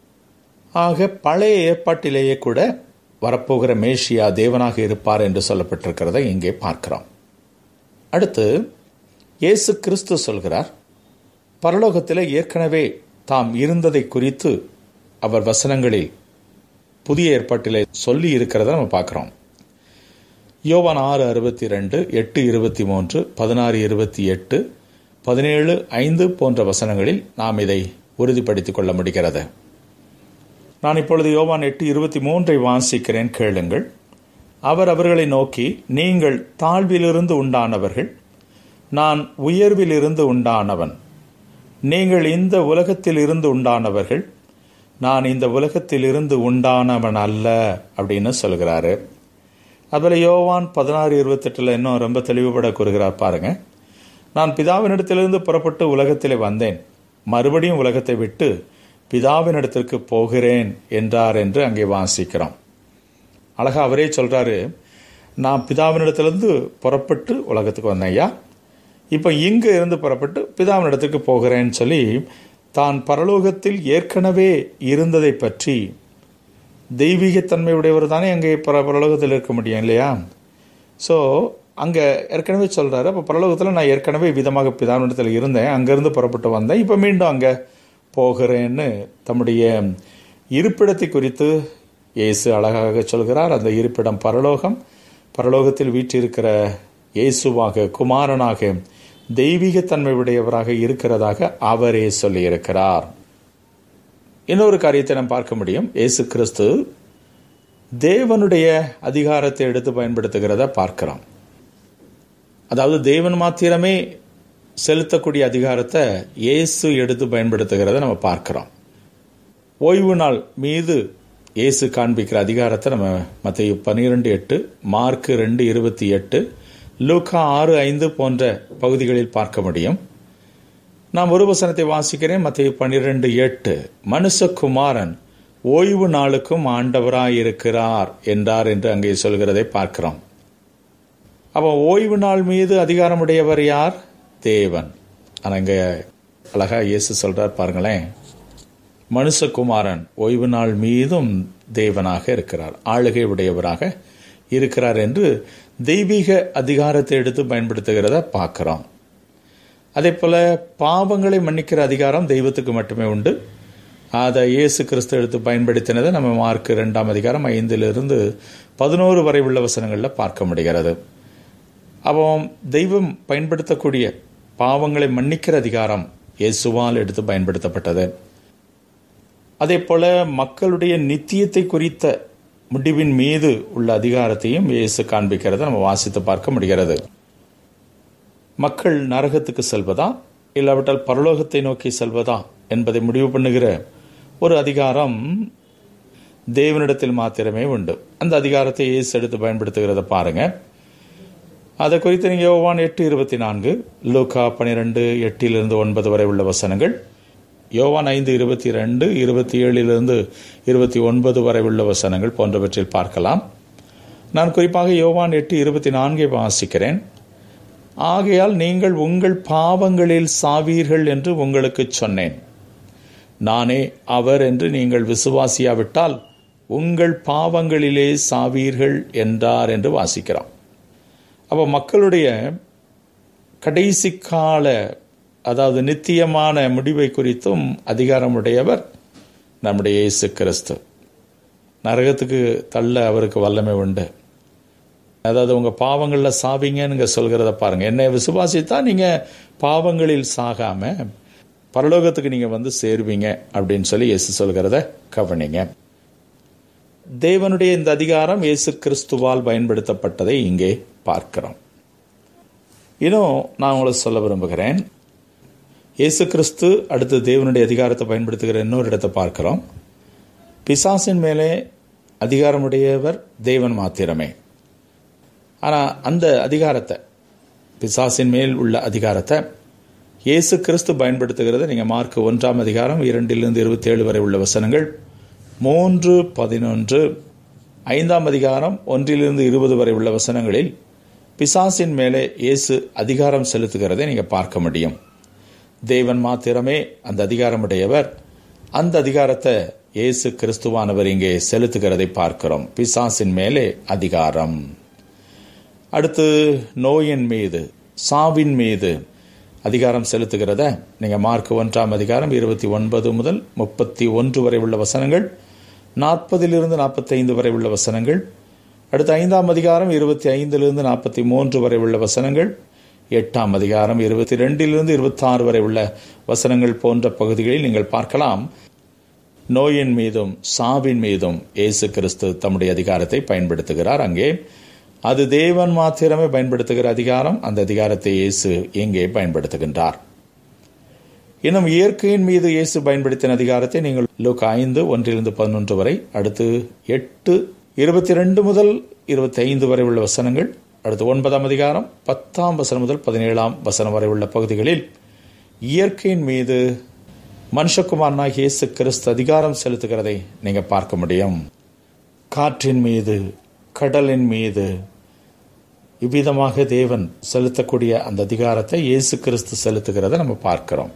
ஆக பழைய ஏற்பாட்டிலேயே கூட வரப்போகிற மேஷியா தேவனாக இருப்பார் என்று சொல்லப்பட்டிருக்கிறதை இங்கே பார்க்கிறோம். அடுத்து இயேசு கிறிஸ்து சொல்கிறார், பரலோகத்தில் ஏற்கனவே தாம் இருந்ததை குறித்து அவர் வசனங்களில் புதிய ஏற்பாட்டிலே சொல்லி இருக்கிறத நம்ம பார்க்கிறோம். யோவான் ஆறு அறுபத்தி ரெண்டு, எட்டு இருபத்தி மூன்று, பதினாறு இருபத்தி எட்டு, பதினேழு ஐந்து போன்ற வசனங்களில் நாம் இதை உறுதிப்படுத்திக் கொள்ள முடிகிறது. நான் இப்பொழுது யோவான் எட்டு இருபத்தி மூன்றை வாசிக்கிறேன், கேளுங்கள். அவர் அவர்களை நோக்கி, நீங்கள் தாழ்விலிருந்து உண்டானவர்கள், நான் உயர்விலிருந்து உண்டானவன். நீங்கள் இந்த உலகத்தில் இருந்து உண்டானவர்கள், நான் இந்த உலகத்தில் இருந்து உண்டானவன் அல்ல அப்படின்னு சொல்கிறாரு. அதில் யோவான் பதினாறு இருபத்தெட்டில் இன்னும் ரொம்ப தெளிவுபட கூறுகிறார் பாருங்க. நான் பிதாவினிடத்திலிருந்து புறப்பட்டு உலகத்திலே வந்தேன், மறுபடியும் உலகத்தை விட்டு பிதாவினிடத்திற்கு போகிறேன் என்றார் என்று அங்கே வாசிக்கிறோம். அழகா அவரே சொல்றாரு, நான் பிதாவினிடத்திலிருந்து புறப்பட்டு உலகத்துக்கு வந்தேன் ஐயா, இப்போ இங்கு இருந்து புறப்பட்டு பிதாவினிடத்துக்கு போகிறேன்னு சொல்லி தான் பரலோகத்தில் ஏற்கனவே இருந்ததை பற்றி, தெய்வீகத்தன்மை உடையவர் தானே அங்கே பரலோகத்தில் இருக்க முடியும் இல்லையா? ஸோ அங்கே ஏற்கனவே சொல்கிறாரு, அப்போ பரலோகத்தில் நான் ஏற்கனவே விதமாக பிதாவினிடத்தில் இருந்தேன், அங்கேருந்து புறப்பட்டு வந்தேன், இப்போ மீண்டும் அங்கே போகிறேன்னு தம்முடைய இருப்பிடத்தை குறித்து இயேசு அழகாக சொல்கிறார். அந்த இருப்பிடம் பரலோகம். பரலோகத்தில் வீற்றிருக்கிற இயேசுவாக, குமாரனாக, தெய்வீகத்தன்மை உடையவராக இருக்கிறதாக அவரே சொல்லியிருக்கிறார். இன்னொரு காரியத்தை நாம் பார்க்க முடியும். இயேசு கிறிஸ்து தேவனுடைய அதிகாரத்தை எடுத்து பயன்படுத்துகிறத பார்க்கிறோம். அதாவது தேவன் மாத்திரமே செலுத்தக்கூடிய அதிகாரத்தை இயேசு எடுத்து பயன்படுத்துகிறத நம்ம பார்க்கிறோம். ஓய்வு நாள் மீது இயேசு காண்பிக்கிற அதிகாரத்தை நம்ம மத்தேயு பன்னிரெண்டு எட்டு, மார்க் ரெண்டு இருபத்தி எட்டு, லூக்கா ஆறு ஐந்து போன்ற பகுதிகளில் பார்க்க முடியும். நாம் ஒரு வசனத்தை வாசிக்கிறேன், மத்தேயு பன்னிரெண்டு எட்டு, மனுஷகுமாரன் ஓய்வு நாளுக்கும் ஆண்டவராயிருக்கிறார் என்றார் என்று அங்கே சொல்கிறதை பார்க்கிறோம். அப்போ ஓய்வு நாள் மீது அதிகாரமுடையவர் யார்? தேவன். ஆனால் இங்கே அழகா இயேசு சொல்றார் பாருங்களேன், மனுஷகுமாரன் ஓய்வு நாள் மீதும் தேவனாக இருக்கிறார், ஆளுகை உடையவராக இருக்கிறார் என்று தெய்வீக அதிகாரத்தை எடுத்து பயன்படுத்துகிறத பார்க்கிறோம். அதே போல பாவங்களை மன்னிக்கிற அதிகாரம் தெய்வத்துக்கு மட்டுமே உண்டு. அதை இயேசு கிறிஸ்து எடுத்து பயன்படுத்தினதை நம்ம மார்க் இரண்டாம் அதிகாரம் ஐந்திலிருந்து பதினோரு வரை உள்ள வசனங்களில் பார்க்க முடிகிறது. அப்போ தெய்வம் பயன்படுத்தக்கூடிய பாவங்களை மன்னிக்கிற அதிகாரம் இயேசுவால் எடுத்து பயன்படுத்தப்பட்டது. அதே போல மக்களுடைய நித்தியத்தை குறித்த முடிவின் மீது உள்ள அதிகாரத்தையும் இயேசு காண்பிக்கிறத நம்ம வாசித்து பார்க்க முடிகிறது. மக்கள் நரகத்துக்கு செல்வதா இல்லாவிட்டால் பரலோகத்தை நோக்கி செல்வதா என்பதை முடிவு பண்ணுகிற ஒரு அதிகாரம் தேவனிடத்தில் மாத்திரமே உண்டு. அந்த அதிகாரத்தை இயேசு எடுத்து பயன்படுத்துகிறத பாருங்க. அதை குறித்து நீங்கள் யோவான் எட்டு இருபத்தி நான்கு, லூக்கா பனிரெண்டு எட்டிலிருந்து ஒன்பது வரை உள்ள வசனங்கள், யோவான் ஐந்து இருபத்தி ரெண்டு இருபத்தி ஏழிலிருந்து இருபத்தி ஒன்பது வரை உள்ள வசனங்கள் போன்றவற்றில் பார்க்கலாம். நான் குறிப்பாக யோவான் எட்டு இருபத்தி நான்கை வாசிக்கிறேன். ஆகையால் நீங்கள் உங்கள் பாவங்களில் சாவீர்கள் என்று உங்களுக்கு சொன்னேன். நானே அவர் என்று நீங்கள் விசுவாசியாவிட்டால் உங்கள் பாவங்களிலே சாவீர்கள் என்றார் என்று வாசிக்கிறோம். அப்போ மக்களுடைய கடைசி கால, அதாவது நித்தியமான முடிவை குறித்தும் அதிகாரமுடையவர் நம்முடைய இயேசு கிறிஸ்து. நரகத்துக்கு தள்ள அவருக்கு வல்லமை உண்டு. அதாவது உங்க பாவங்களில் சாவீங்கன்னு சொல்கிறத பாருங்க. என்னை விசுவாசித்தா நீங்க பாவங்களில் சாகாம பரலோகத்துக்கு நீங்க வந்து சேருவீங்க அப்படின்னு சொல்லி இயேசு சொல்கிறத கவனிங்க. தேவனுடைய இந்த அதிகாரம் இயேசு கிறிஸ்துவால் பயன்படுத்தப்பட்டதை இங்கே பார்க்கிறோம். இன்னும் நான் உங்களுக்கு சொல்ல விரும்புகிறேன், இயேசு கிறிஸ்து அடுத்து தேவனுடைய அதிகாரத்தை பயன்படுத்துகிற இன்னொரு இடத்தை பார்க்கிறோம். பிசாசின் மேலே அதிகாரமுடையவர் தேவன் மாத்திரமே. ஆனால் அந்த அதிகாரத்தை, பிசாசின் மேல் உள்ள அதிகாரத்தை இயேசு கிறிஸ்து பயன்படுத்துகிறத நீங்கள் மார்க் ஒன்றாம் அதிகாரம் இரண்டிலிருந்து இருபத்தி ஏழு வரை உள்ள வசனங்கள், மூன்று பதினொன்று ஐந்தாம் அதிகாரம் ஒன்றிலிருந்து இருபது வரை உள்ள வசனங்களில் பிசாசின் மேலே இயேசு அதிகாரம் செலுத்துகிறதை நீங்கள் பார்க்க முடியும். தேவன் மாத்திரமே அந்த அதிகாரமுடையவர். அந்த அதிகாரத்தை இயேசு கிறிஸ்துவானவர் இங்கே செலுத்துகிறதை பார்க்கிறோம். பிசாசின் மேலே அதிகாரம். அடுத்து நோயின் மீது, சாவின் மீது அதிகாரம் செலுத்துகிறத நீங்கள் மார்க் ஒன்றாம் அதிகாரம் இருபத்தி ஒன்பது முதல் முப்பத்தி ஒன்று வரை உள்ள வசனங்கள், நாற்பதிலிருந்து நாற்பத்தி ஐந்து வரை உள்ள வசனங்கள், அடுத்த ஐந்தாம் அதிகாரம் இருபத்தி ஐந்திலிருந்து நாற்பத்தி மூன்று வரை உள்ள வசனங்கள், எட்டாம் அதிகாரம் இருபத்தி ரெண்டிலிருந்து இருபத்தி ஆறு வரை உள்ள வசனங்கள் போன்ற பகுதிகளில் நீங்கள் பார்க்கலாம். நோயின் மீதும் சாவின் மீதும் இயேசு கிறிஸ்து தம்முடைய அதிகாரத்தை பயன்படுத்துகிறார். அங்கே அது தேவன் மாத்திரமே பயன்படுத்துகிற அதிகாரம். அந்த அதிகாரத்தை இயேசு எங்கே பயன்படுத்துகின்றார்? இன்னும் இயற்கையின் மீது இயேசு பயன்படுத்தின அதிகாரத்தை நீங்கள் லூக்கா ஐந்து ஒன்றிலிருந்து பதினொன்று வரை, அடுத்து எட்டு இருபத்தி ரெண்டு முதல் இருபத்தி ஐந்து வரை உள்ள வசனங்கள், அடுத்து ஒன்பதாம் அதிகாரம் பத்தாம் வசனம் முதல் பதினேழாம் வசனம் வரை உள்ள பகுதிகளில் இயற்கையின் மீது மனுஷகுமாரனாகிய இயேசு கிறிஸ்து அதிகாரம் செலுத்துகிறதை நீங்க பார்க்க முடியும். காற்றின் மீது, கடலின் மீது இவ்விதமாக தேவன் செலுத்தக்கூடிய அந்த அதிகாரத்தை இயேசு கிறிஸ்து செலுத்துகிறத நம்ம பார்க்கிறோம்.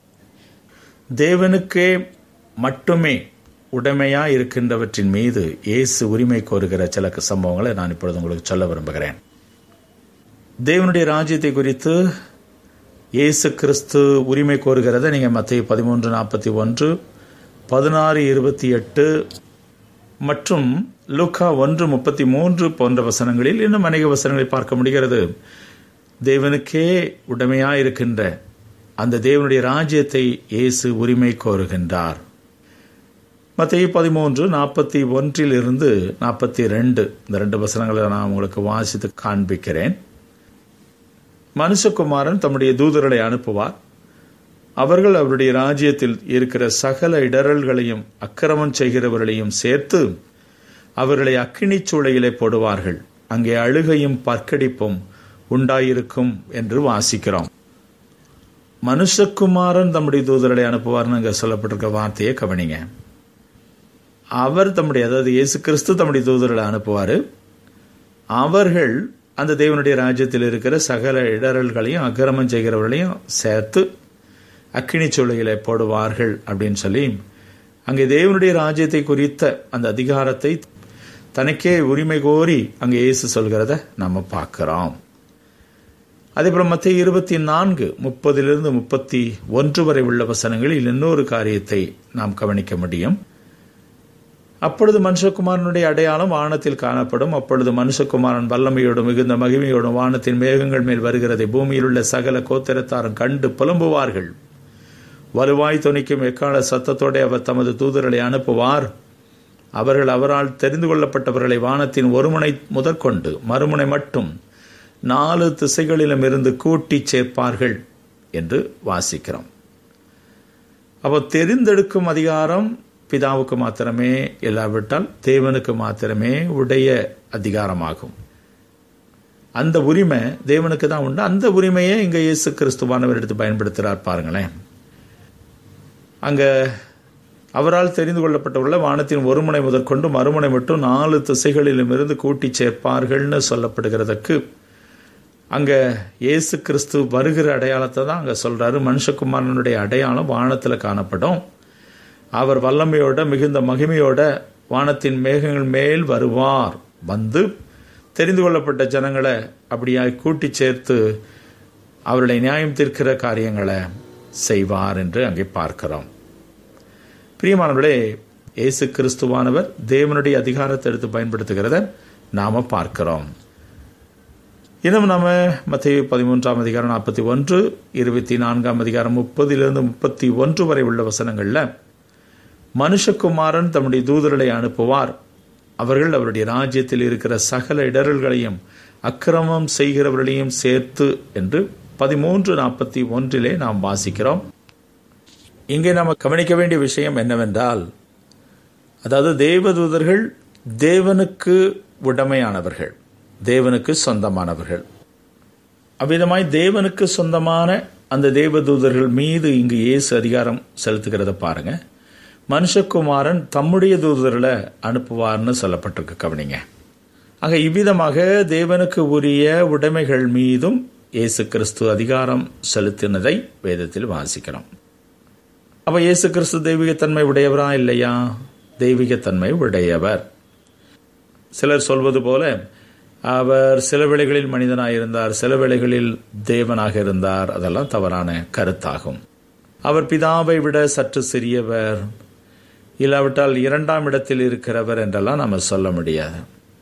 தேவனுக்கே மட்டுமே உடைமையா இருக்கின்றவற்றின் மீது இயேசு உரிமை கோருகிற சில சம்பவங்களை நான் இப்பொழுது உங்களுக்கு சொல்ல விரும்புகிறேன். தேவனுடைய ராஜ்யத்தை குறித்து இயேசு கிறிஸ்து உரிமை கோருகிறத நீங்க மத்தேயு பதிமூன்று நாற்பத்தி ஒன்று, பதினாறு இருபத்தி எட்டு மற்றும் லூக்கா ஒன்று முப்பத்தி மூன்று போன்ற வசனங்களில் இன்னும் அநேக வசனங்களை பார்க்க முடிகிறது. தேவனுக்கே உடைமையா இருக்கின்ற அந்த தேவனுடைய ராஜ்யத்தை இயேசு உரிமை கோருகின்றார். மத்தேயு பதிமூன்று நாற்பத்தி ஒன்றில் இருந்து நாற்பத்தி ரெண்டு இந்த ரெண்டு வசனங்களை நான் உங்களுக்கு வாசித்து காண்பிக்கிறேன். மனுஷகுமாரன் தம்முடைய தூதர்களை அனுப்புவார். அவர்கள் அவருடைய ராஜ்யத்தில் இருக்கிற சகல இடரல்களையும் அக்கிரமம் செய்கிறவர்களையும் சேர்த்து அவர்களை அக்கினி சூளையிலே போடுவார்கள். அங்கே அழுகையும் பற்கடிப்பும் உண்டாயிருக்கும் என்று வாசிக்கிறோம். மனுஷகுமாரன் தம்முடைய தூதர்களை அனுப்புவார்னு அங்கே சொல்லப்பட்டிருக்க வார்த்தையை கவனிங்க. அவர் தம்முடைய, அதாவது இயேசு கிறிஸ்து தம்முடைய தூதர்களை அனுப்புவார். அவர்கள் அந்த தேவனுடைய ராஜ்யத்தில் இருக்கிற சகல இடரல்களையும் அக்கிரமம் செய்கிறவர்களையும் சேர்த்து அக்கினி சூளையிலே போடுவார்கள் அப்படின்னு சொல்லி அங்கே தேவனுடைய ராஜ்யத்தை குறித்த அந்த அதிகாரத்தை தனக்கே உரிமை கோரி அங்கே இயேசு சொல்கிறத நம்ம பார்க்கிறோம். அதே போல மத்தேயு இருபத்தி நான்கு முப்பதிலிருந்து முப்பத்தி ஒன்று வரை உள்ள வசனங்களில் இன்னொரு காரியத்தை நாம் கவனிக்க முடியும். அப்பொழுது மனுஷகுமாரனுடைய அடையாளம் வானத்தில் காணப்படும். அப்பொழுது மனுஷகுமாரன் வல்லமையோடும் மிகுந்த மகிமையோடும் வானத்தின் மேகங்கள் மேல் வருகிறதை பூமியில் உள்ள சகல கோத்திரத்தாரும் கண்டு புலம்புவார்கள். வலுவாய் தொனிக்கும் எக்கால சத்தத்தோടെ அவர் தமது தூதர்களை அனுப்புவார். அவர்கள் அவரால் தெரிந்து கொள்ளப்பட்டவர்களை வானத்தின் ஒருமுனை முதற்கொண்டு மறுமுனை மட்டும் நாலு திசைகளிலும் இருந்து கூட்டி சேர்ப்பார்கள் என்று வாசிக்கிறோம். அப்போ தெரிந்தெடுக்கும் அதிகாரம் பிதாவுக்கு மாத்திரமே, இல்லாவிட்டால் தேவனுக்கு மாத்திரமே உடைய அதிகாரமாகும். அந்த உரிமை தேவனுக்கு தான் உண்டு. அந்த உரிமையை இங்க இயேசு கிறிஸ்துவானவர் எடுத்து பயன்படுத்துகிறார். பாருங்களேன், அங்க அவரால் தெரிந்து கொள்ளப்பட்டவர்கள் வானத்தின் ஒருமுனை முதற்கொண்டு மறுமுனை மட்டும் நாலு திசைகளிலும் இருந்து கூட்டி சேர்ப்பார்கள்னு சொல்லப்படுகிறதுக்கு அங்க இயேசு கிறிஸ்து வருகிற அடையாளத்தை தான் அங்க சொல்றாரு. மனுஷகுமாரனுடைய அடையாளம் வானத்தில் காணப்படும். அவர் வல்லமையோட மிகுந்த மகிமையோட வானத்தின் மேகங்கள் மேல் வருவார். வந்து தெரிந்து கொள்ளப்பட்ட ஜனங்களை அப்படியாய் கூட்டி சேர்த்து அவர்களை நியாயம் தீர்க்கிற காரியங்களை செய்வார் என்று அங்கே பார்க்கிறோம். பிரியமானவர்களே, இயேசு கிறிஸ்துவானவர் தேவனுடைய அதிகாரத்தை எடுத்து பயன்படுத்துகிறத நாம பார்க்கிறோம். இன்னும் நாம மத்தேயு பதிமூன்றாம் அதிகாரம் நாற்பத்தி ஒன்று, இருபத்தி நான்காம் அதிகாரம் முப்பதிலிருந்து முப்பத்தி ஒன்று வரை உள்ள வசனங்கள்ல மனுஷகுமாரன் தம்முடைய தூதர்களை அனுப்புவார். அவர்கள் அவருடைய ராஜ்யத்தில் இருக்கிற சகல இடரல்களையும் அக்கிரமம் செய்கிறவர்களையும் சேர்த்து என்று பதிமூன்று நாற்பத்தி ஒன்றிலே நாம் வாசிக்கிறோம். இங்கே நாம் கவனிக்க வேண்டிய விஷயம் என்னவென்றால், அதாவது தேவதூதர்கள் தேவனுக்கு உடைமையானவர்கள், தேவனுக்கு சொந்தமானவர்கள். அவ்விதமாய் தேவனுக்கு சொந்தமான அந்த தேவதூதர்கள் மீது இங்கு இயேசு அதிகாரம் செலுத்துகிறத பாருங்க. மனுஷகுமாரன் தம்முடைய தூதர்களை அனுப்புவார்னு சொல்லப்பட்டிருக்கு. கவனிங்க. ஆக இவ்விதமாக தேவனுக்கு உரிய உடைமைகள் மீதும் இயேசு கிறிஸ்து அதிகாரம் செலுத்தினதை வேதத்தில் வாசிக்கிறோம். அப்ப இயேசு கிறிஸ்து தெய்வீகத்தன்மை உடையவரா இல்லையா? தெய்வீகத்தன்மை உடையவர். சிலர் சொல்வது போல அவர் சில வேளைகளில் மனிதனாயிருந்தார், சில வேளைகளில் தேவனாக இருந்தார். அதெல்லாம் தவறான கருத்தாகும். அவர் பிதாவை விட சற்று சிறியவர், இல்லாவிட்டால் இரண்டாம் இடத்தில் இருக்கிறவர் என்றெல்லாம் நம்ம சொல்ல முடியாது.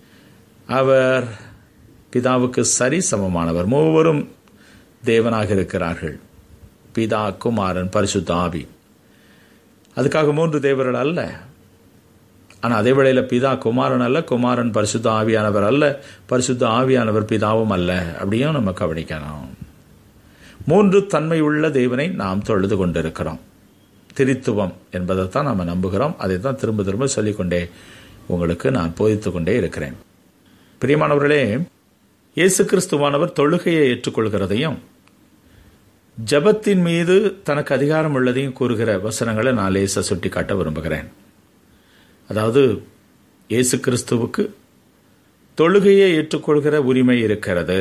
அவர் பிதாவுக்கு சரி சமமானவர். மூவரும் தேவனாக இருக்கிறார்கள். பிதா, குமாரன், பரிசுத்த ஆவி. அதுக்காக மூன்று தேவர்கள் அல்ல. ஆனால் அதே வேளையில் பிதா குமாரன் அல்ல, குமாரன் பரிசுத்த ஆவியானவர் அல்ல, பரிசுத்த ஆவியானவர் பிதாவும் அல்ல. அப்படியும் நம்ம கவனிக்கணும். மூன்று தன்மை உள்ள தேவனை நாம் தொழுது கொண்டிருக்கிறோம். திரித்துவம் என்பதைத்தான் நாம் நம்புகிறோம். அதை தான் திரும்ப திரும்ப சொல்லிக்கொண்டே உங்களுக்கு நான் போதித்து கொண்டே இருக்கிறேன். பிரியமானவர்களே, இயேசு கிறிஸ்துவானவர் தொழுகையை ஏற்றுக்கொள்கிறதையும் ஜபத்தின் மீது தனக்கு அதிகாரம் உள்ளதையும் கூறுகிற வசனங்களை நான் லேச சுட்டி காட்ட விரும்புகிறேன். அதாவது இயேசு கிறிஸ்துவுக்கு தொழுகையை ஏற்றுக்கொள்கிற உரிமை இருக்கிறது.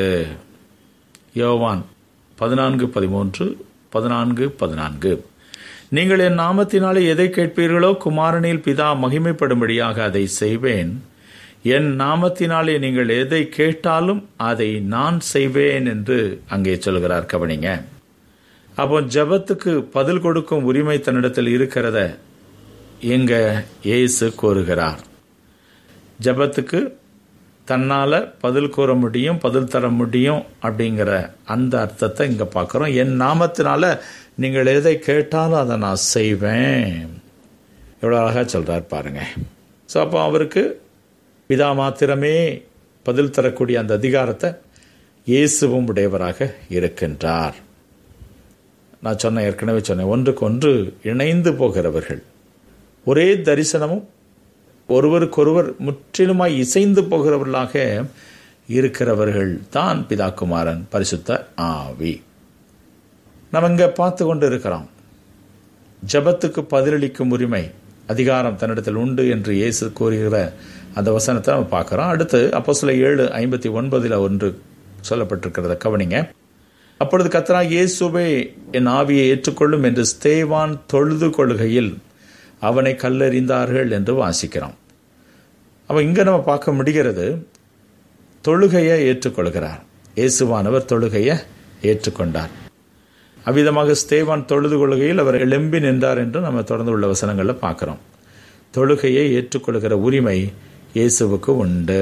யோவான் பதினான்கு பதிமூன்று பதினான்கு பதினான்கு நீங்கள் என் நாமத்தினாலே எதை கேட்பீர்களோ குமாரனில் பிதா மகிமைப்படும்படியாக அதை செய்வேன். என் நாமத்தினாலே நீங்கள் எதை கேட்டாலும் அதை நான் செய்வேன் என்று அங்கே சொல்கிறார். கவனிங்க. அப்போ ஜபத்துக்கு பதில் கொடுக்கும் உரிமை தன்னிடத்தில் இருக்கிறத எங்க இயேசு கூறுகிறார். ஜபத்துக்கு தன்னால பதில் கூற முடியும், பதில் தர முடியும் அப்படிங்கிற அந்த அர்த்தத்தை இங்க பார்க்கிறோம். என் நாமத்தினால நீங்கள் எதை கேட்டாலும் அதை நான் செய்வேன். எவ்வளவு அழகா சொல்றார் பாருங்க. ஸோ அப்போ அவருக்கு பிதா மாத்திரமே பதில் தரக்கூடிய அந்த அதிகாரத்தை இயேசுவும் உடையவராக இருக்கின்றார். நான் சொன்ன ஏற்கனவே சொன்னேன், ஒன்றுக்கு ஒன்று இணைந்து போகிறவர்கள், ஒரே தரிசனமும் ஒருவருக்கொருவர் முற்றிலுமாய் இசைந்து போகிறவர்களாக இருக்கிறவர்கள் தான் பிதா, குமாரன், பரிசுத்த ஆவி. நம்ம இங்க பார்த்து கொண்டு இருக்கிறோம். ஜபத்துக்கு பதிலளிக்கும் உரிமை, அதிகாரம் தன்னிடத்தில் உண்டு என்று இயேசு கூறுகிற அந்த வசனத்தை நம்ம பார்க்கிறோம். அடுத்து அப்போஸ்தலர் ஏழு ஐம்பத்தி ஒன்பதுல ஒன்று சொல்லப்பட்டிருக்கிறத கவனிங்க. அப்பொழுது கர்த்தராகிய இயேசுவே என் ஆவியை ஏற்றுக்கொள்ளும் என்று ஸ்தேவான் தொழுது கொள்கையில் அவனை கல்லெறிந்தார்கள் என்று வாசிக்கிறோம். அப்ப இங்க நம்ம பார்க்க முடிகிறது, தொழுகையை ஏற்றுக்கொள்கிறார். இயேசுவானவர் தொழுகையை ஏற்றுக்கொண்டார். அவ்விதமாக ஸ்தேவான் தொழுது கொள்கையில் அவர் எழும்பி நின்றார் என்று நம்ம தொடர்ந்து உள்ள வசனங்கள்ல பார்க்கிறோம். தொழுகையை ஏற்றுக்கொள்கிற உரிமை இயேசுவுக்கு உண்டு.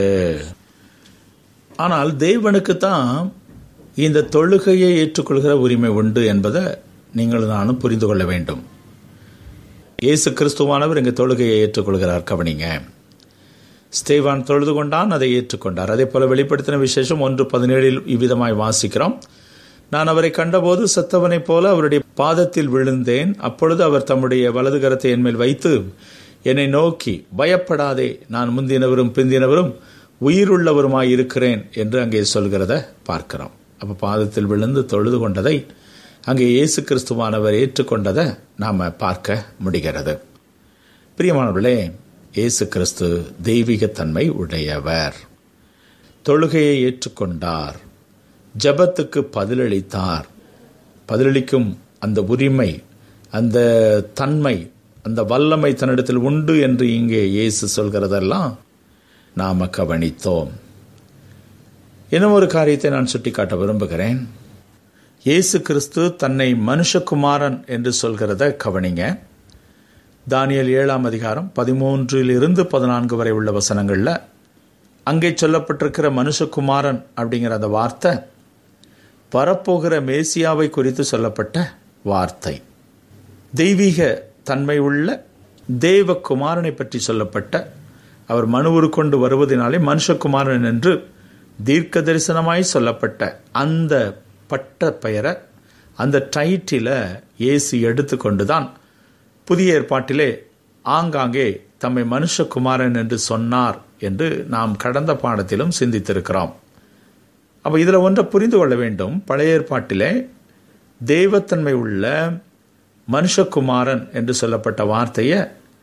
ஆனால் தேவனுக்கு தான் இந்த தொழுகையை ஏற்றுக்கொள்கிற உரிமை உண்டு என்பதை நீங்கள் நானும் புரிந்து கொள்ள வேண்டும். இயேசு கிறிஸ்துவானவர் இங்கு தொழுகையை ஏற்றுக்கொள்கிறார். கவனிங்க. ஸ்தேவான் தொழுது கொண்டான், அதை ஏற்றுக்கொண்டார். அதே போல வெளிப்படுத்தின விசேஷம் ஒன்று பதினேழில் இவ்விதமாய் வாசிக்கிறோம். நான் அவரை கண்டபோது செத்தவனைப் போல அவருடைய பாதத்தில் விழுந்தேன். அப்பொழுது அவர் தம்முடைய வலது கரத்தை என்மேல் வைத்து என்னை நோக்கி, பயப்படாதே, நான் முந்தினவரும் பிந்தினவரும் உயிருள்ளவருமாய் இருக்கிறேன் என்று அங்கே சொல்கிறத பார்க்கிறோம். அப்ப பாதத்தில் விழுந்து தொழுது கொண்டதை அங்கே இயேசு கிறிஸ்துவானவர் ஏற்றுக்கொண்டதை நாம பார்க்க முடிகிறது. பிரியமானவர்களே, இயேசு கிறிஸ்து தெய்வீகத்தன்மை உடையவர். தொழுகையை ஏற்றுக்கொண்டார், ஜபத்துக்கு பதிலளித்தார். பதிலளிக்கும் அந்த உரிமை, அந்த தன்மை, அந்த வல்லமை தன்னிடத்தில் உண்டு என்று இங்கே இயேசு சொல்கிறதெல்லாம் நாம கவனித்தோம். இன்னும் ஒரு காரியத்தை நான் சுட்டிக்காட்ட விரும்புகிறேன். இயேசு கிறிஸ்து தன்னை மனுஷகுமாரன் என்று சொல்கிறத கவனிங்க. தானியேல் ஏழாம் அதிகாரம் பதிமூன்றில் இருந்து பதினான்கு வரை உள்ள வசனங்கள்ல அங்கே சொல்லப்பட்டிருக்கிற மனுஷகுமாரன் அப்படிங்கிற அந்த வார்த்தை வரப்போகிற மேசியாவை குறித்து சொல்லப்பட்ட வார்த்தை. தெய்வீக தன்மை உள்ள தேவகுமாரனை பற்றி சொல்லப்பட்ட, அவர் மனுவுரு கொண்டு வருவதனாலே மனுஷகுமாரன் என்று தீர்க்க தரிசனமாய் சொல்லப்பட்ட அந்த பட்ட பெயரை, அந்த டைட்டில இயேசு எடுத்துக்கொண்டுதான் புதிய ஏற்பாட்டிலே ஆங்காங்கே தம்மை மனுஷகுமாரன் என்று சொன்னார் என்று நாம் கடந்த பாடத்திலும் சிந்தித்திருக்கிறோம். அப்ப இதுல ஒன்றை புரிந்து கொள்ள வேண்டும். பழைய ஏற்பாட்டிலே தேவத்தன்மை உள்ள மனுஷகுமாரன் என்று சொல்லப்பட்ட வார்த்தையை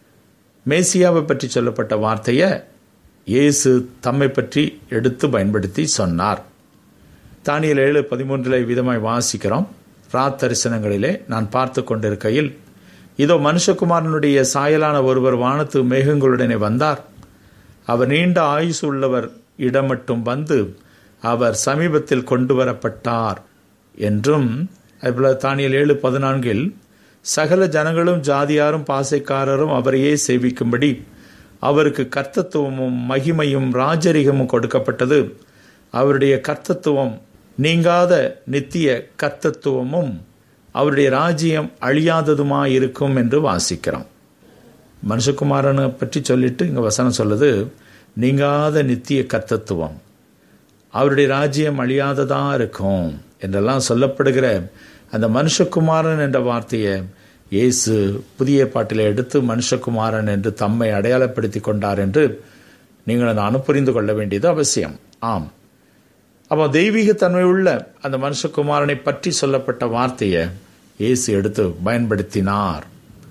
மேசியாவை பற்றி சொல்லப்பட்ட வார்த்தையை இயேசு தம்மை பற்றி எடுத்து பயன்படுத்தி சொன்னார். தானியேல் ஏழு பதிமூன்றில் விதமாய் வாசிக்கிறோம். ராத்தரிசனங்களிலே நான் பார்த்து கொண்டிருக்கையில் இதோ மனுஷகுமாரனுடைய சாயலான ஒருவர் வானத்து மேகங்களுடனே வந்தார். அவர் நீண்ட ஆயுசு உள்ளவர் இடம் மட்டும் வந்து அவர் சமீபத்தில் கொண்டு வரப்பட்டார் என்றும், அதுபோல தானியேல் ஏழு பதினான்கில் சகல ஜனங்களும் ஜாதியாரும் பாசைக்காரரும் அவரையே சேவிக்கும்படி அவருக்கு கர்த்தத்துவமும் மகிமையும் ராஜரிகமும் கொடுக்கப்பட்டது. அவருடைய கர்த்தத்துவம் நீங்காத நித்திய கர்த்தத்துவமும் அவருடைய ராஜ்யம் அழியாததுமாயிருக்கும் என்று வாசிக்கிறோம். மனுஷகுமாரனை பற்றி சொல்லிட்டு இங்கே வசனம் சொல்லுது, நீங்காத நித்திய கர்த்தத்துவம், அவருடைய ராஜ்யம் அழியாததாக இருக்கும் என்றெல்லாம் சொல்லப்படுகிற அந்த மனுஷகுமாரன் என்ற வார்த்தையை இயேசு புதிய பாட்டில் எடுத்து மனுஷகுமாரன் என்று தம்மை அடையாளப்படுத்தி கொண்டார் என்று நீங்கள் நானும் புரிந்து கொள்ள வேண்டியது அவசியம். ஆம், அப்போ தெய்வீக தன்மை உள்ள அந்த மனுஷகுமாரனை பற்றி சொல்லப்பட்ட வார்த்தையை இயேசு எடுத்து பயன்படுத்தினார்.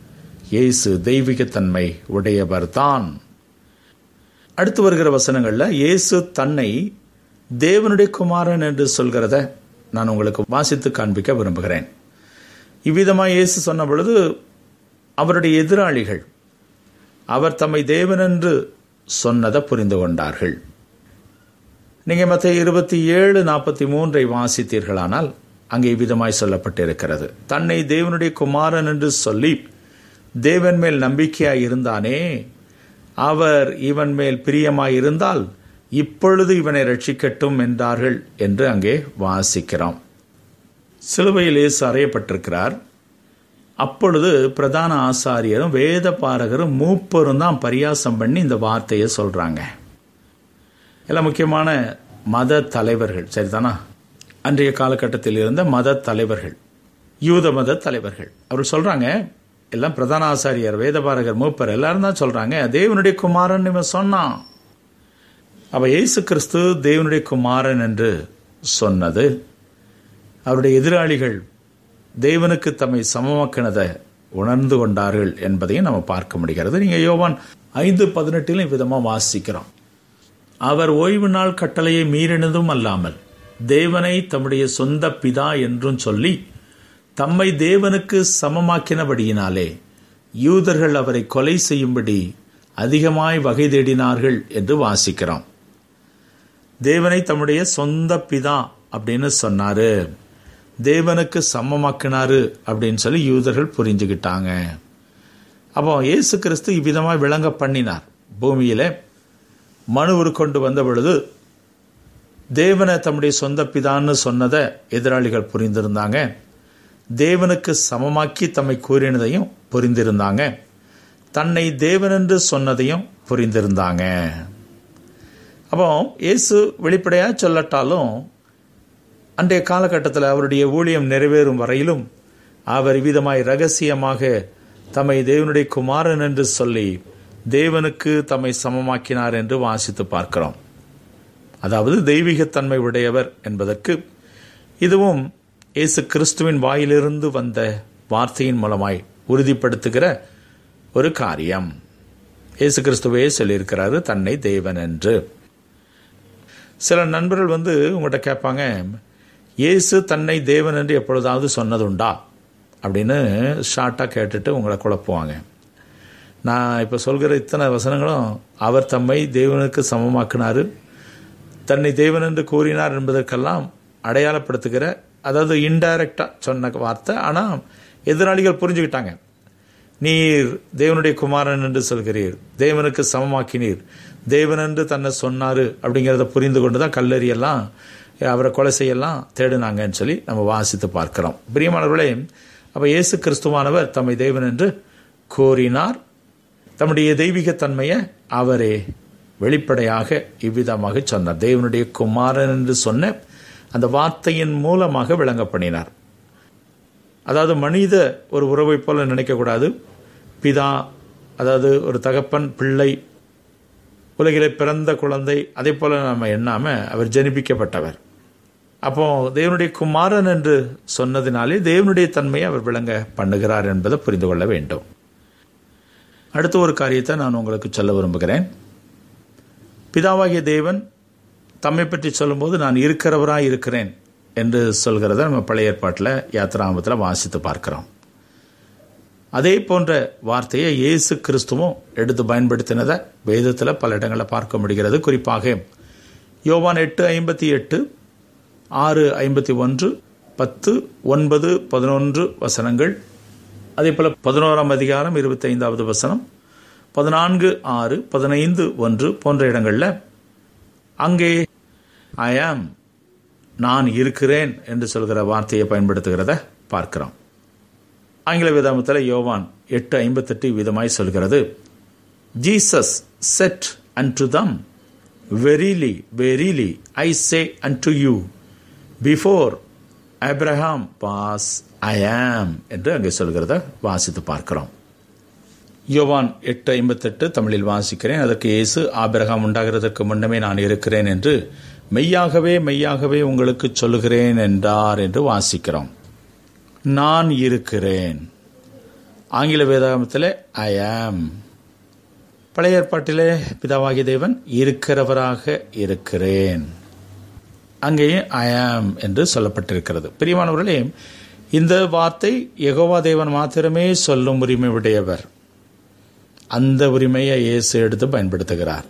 இயேசு தெய்வீகத்தன்மை உடையவர் தான். அடுத்து வருகிற வசனங்களில் இயேசு தன்னை தேவனுடைய குமாரன் என்று சொல்கிறத நான் உங்களுக்கு வாசித்து காண்பிக்க விரும்புகிறேன். இவ்விதமாக இயேசு சொன்ன பொழுது அவருடைய எதிராளிகள் அவர் தம்மை தேவன் என்று சொன்னதை புரிந்து கொண்டார்கள். நீங்கள் மத்திய இருபத்தி ஏழு நாற்பத்தி மூன்றை வாசித்தீர்களானால் அங்கே இவ்விதமாய் சொல்லப்பட்டிருக்கிறது, தன்னை தேவனுடைய குமாரன் என்று சொல்லி தேவன் மேல் நம்பிக்கையாய் இருந்தானே, அவர் இவன் மேல் பிரியமாயிருந்தால் இப்பொழுது இவனை ரட்சிக்கட்டும் என்றார்கள் என்று அங்கே வாசிக்கிறோம். சிலுவையில் இயேசு அறையப்பட்டிருக்கிறார். அப்பொழுது பிரதான ஆசாரியரும் வேத பாரகரும் மூப்பரும் தான் பரியாசம் பண்ணி இந்த வார்த்தையை சொல்றாங்க. எல்லாம் முக்கியமான மத தலைவர்கள், சரிதானா? அன்றைய காலகட்டத்தில் இருந்த மத தலைவர்கள், யூத மத தலைவர்கள், அவர் சொல்றாங்க, எல்லாம் பிரதான ஆசாரியர் வேதபாரகர் மூப்பர் எல்லாரும் தான் சொல்றாங்க, தேவனுடைய குமாரன் இவன் சொன்னான். அப்ப இயேசு கிறிஸ்து தேவனுடைய குமாரன் என்று சொன்னது அவருடைய எதிராளிகள் தேவனுக்கு தம்மை சமமாக்கினதை உணர்ந்து கொண்டார்கள் என்பதையும் நம்ம பார்க்க முடிகிறது. நீங்க யோவான் ஐந்து பதினெட்டிலும் விதமா வாசிக்கிறோம், அவர் ஓய்வு நாள் கட்டளையை மீறினதும் அல்லாமல் தேவனை தம்முடைய சொந்த பிதா என்றும் சொல்லி தம்மை தேவனுக்கு சமமாக்கினபடியினாலே யூதர்கள் அவரை கொலை செய்யும்படி அதிகமாய் வகை தேடினார்கள் என்று வாசிக்கிறோம். தேவனை தம்முடைய சொந்த பிதா அப்படின்னு சொன்னாரு, தேவனுக்கு சமமாக்கினாரு அப்படின்னு சொல்லி யூதர்கள் புரிஞ்சுக்கிட்டாங்க. அப்போ இயேசு கிறிஸ்து இவ்விதமாய் விளங்க பண்ணினார். பூமியில மனு கொண்டு வந்த பொழுது தேவனை தம்முடைய சொந்த பிதான்னு சொன்னதை எதிராளிகள் புரிந்திருந்தாங்க, தேவனுக்கு சமமாக்கி தம்மை கூறினதையும் புரிந்திருந்தாங்க, தன்னை தேவனென்று சொன்னதையும் புரிந்திருந்தாங்க. அப்போ இயேசு வெளிப்படையாக சொல்லட்டாலும் அன்றைய காலகட்டத்தில் அவருடைய ஊழியம் நிறைவேறும் வரையிலும் அவர் விதமாய் ரகசியமாக தம்மை தேவனுடைய குமாரன் என்று சொல்லி தேவனுக்கு தம்மை சமமாக்கினார் என்று வாசித்து பார்க்கிறோம். அதாவது தெய்வீகத்தன்மை உடையவர் என்பதற்கு இதுவும் இயேசு கிறிஸ்துவின் வாயிலிருந்து வந்த வார்த்தையின் மூலமாய் உறுதிப்படுத்துகிற ஒரு காரியம். இயேசு கிறிஸ்துவே சொல்லியிருக்கிறாரு தன்னை தேவன் என்று. சில நண்பர்கள் வந்து உங்கள்கிட்ட கேட்பாங்க, இயேசு தன்னை தேவன் என்று எப்பொழுதாவது சொன்னதுண்டா அப்படின்னு ஷார்ட்டாக கேட்டுட்டு உங்களை குழப்புவாங்க. நான் இப்போ சொல்கிற இத்தனை வசனங்களும் அவர் தம்மை தேவனுக்கு சமமாக்கினார், தன்னை தேவன் என்று கூறினார் என்பதற்கெல்லாம் அடையாளப்படுத்துகிற, அதாவது இன்டைரக்டாக சொன்ன வார்த்தை. ஆனால் எதிராளிகள் புரிஞ்சுக்கிட்டாங்க, நீர் தேவனுடைய குமாரன் என்று சொல்கிறீர், தேவனுக்கு சமமாக்கினீர், தேவன் என்று தன்னை சொன்னார் அப்படிங்கிறத புரிந்து கொண்டு தான் கல்லறியெல்லாம் அவரை கொலை செய்யலாம் தேடினாங்கன்னு சொல்லி நம்ம வாசித்து பார்க்கிறோம். பிரியமானவர்களே, அப்போ இயேசு கிறிஸ்துவானவர் தம்மை தேவன் என்று கூறினார். தம்முடைய தெய்வீகத்தன்மையை அவரே வெளிப்படையாக இவ்விதமாக சொன்னார். தேவனுடைய குமாரன் என்று சொன்ன அந்த வார்த்தையின் மூலமாக விளங்க பண்ணினார். அதாவது மனித ஒரு உறவை போல நினைக்கக்கூடாது. பிதா, அதாவது ஒரு தகப்பன் பிள்ளை, உலகிலே பிறந்த குழந்தை, அதே போல நம்ம எண்ணாம அவர் ஜனிப்பிக்கப்பட்டவர். அப்போ தேவனுடைய குமாரன் என்று சொன்னதினாலே தேவனுடைய தன்மையை அவர் விளங்க பண்ணுகிறார் என்பதை புரிந்து கொள்ள வேண்டும். அடுத்த ஒரு காரியத்தை நான் உங்களுக்கு சொல்ல விரும்புகிறேன். பிதாவாகிய தேவன் தம்மை பற்றி சொல்லும்போது நான் இருக்கிறவராய் இருக்கிறேன் என்று சொல்கிறத நம்ம பழைய ஏற்பாட்டில் யாத்திராகமத்தில் வாசித்து பார்க்கிறோம். அதே போன்ற வார்த்தையை இயேசு கிறிஸ்துவும் எடுத்து பயன்படுத்தினதை வேதத்தில் பல இடங்களில் பார்க்க முடிகிறது. குறிப்பாக யோவான் எட்டு ஐம்பத்தி எட்டு, ஆறு ஐம்பத்தி ஒன்று, பத்து, ஒன்பது, பதினொன்று வசனங்கள், அதே போல பதினோராம் அதிகாரம் இருபத்தி ஐந்தாவது வசனம், பதினான்கு ஆறு, பதினைந்து ஒன்று போன்ற இடங்களில் அங்கே ஐ ஆம், நான் இருக்கிறேன் என்று சொல்கிற வார்த்தையை பயன்படுத்துகிறத பார்க்கிறோம். ஆங்கில வேதாகமத்தில் யோவான் எட்டு ஐம்பத்தெட்டு விதமாய் சொல்கிறது, Jesus said unto them, verily verily I say unto you, before Abraham was I am என்று அங்கே சொல்கிறத வாசித்து பார்க்கிறோம். யோவான் எட்டு ஐம்பத்தெட்டு தமிழில் வாசிக்கிறேன். அதற்கு இயேசு, ஆபிரகாம் உண்டாகிறதற்கு முன்னமே நான் இருக்கிறேன் என்று மெய்யாகவே மெய்யாகவே உங்களுக்கு சொல்லுகிறேன் என்றார் என்று வாசிக்கிறோம். நான் இருக்கிறேன். ஆங்கில வேதாகமத்தில் ஐ ஆம். பழைய ஏற்பாட்டிலே பிதாவாகிய தேவன் இருக்கிறவராக இருக்கிறேன், அங்கேயே ஐ ஆம் என்று சொல்லப்பட்டிருக்கிறது. பிரியமானவர்களே, இந்த வார்த்தை யெகோவா தேவன் மாத்திரமே சொல்லும் உரிமை உடையவர். அந்த உரிமையை இயேசு எடுத்து பயன்படுத்துகிறார்.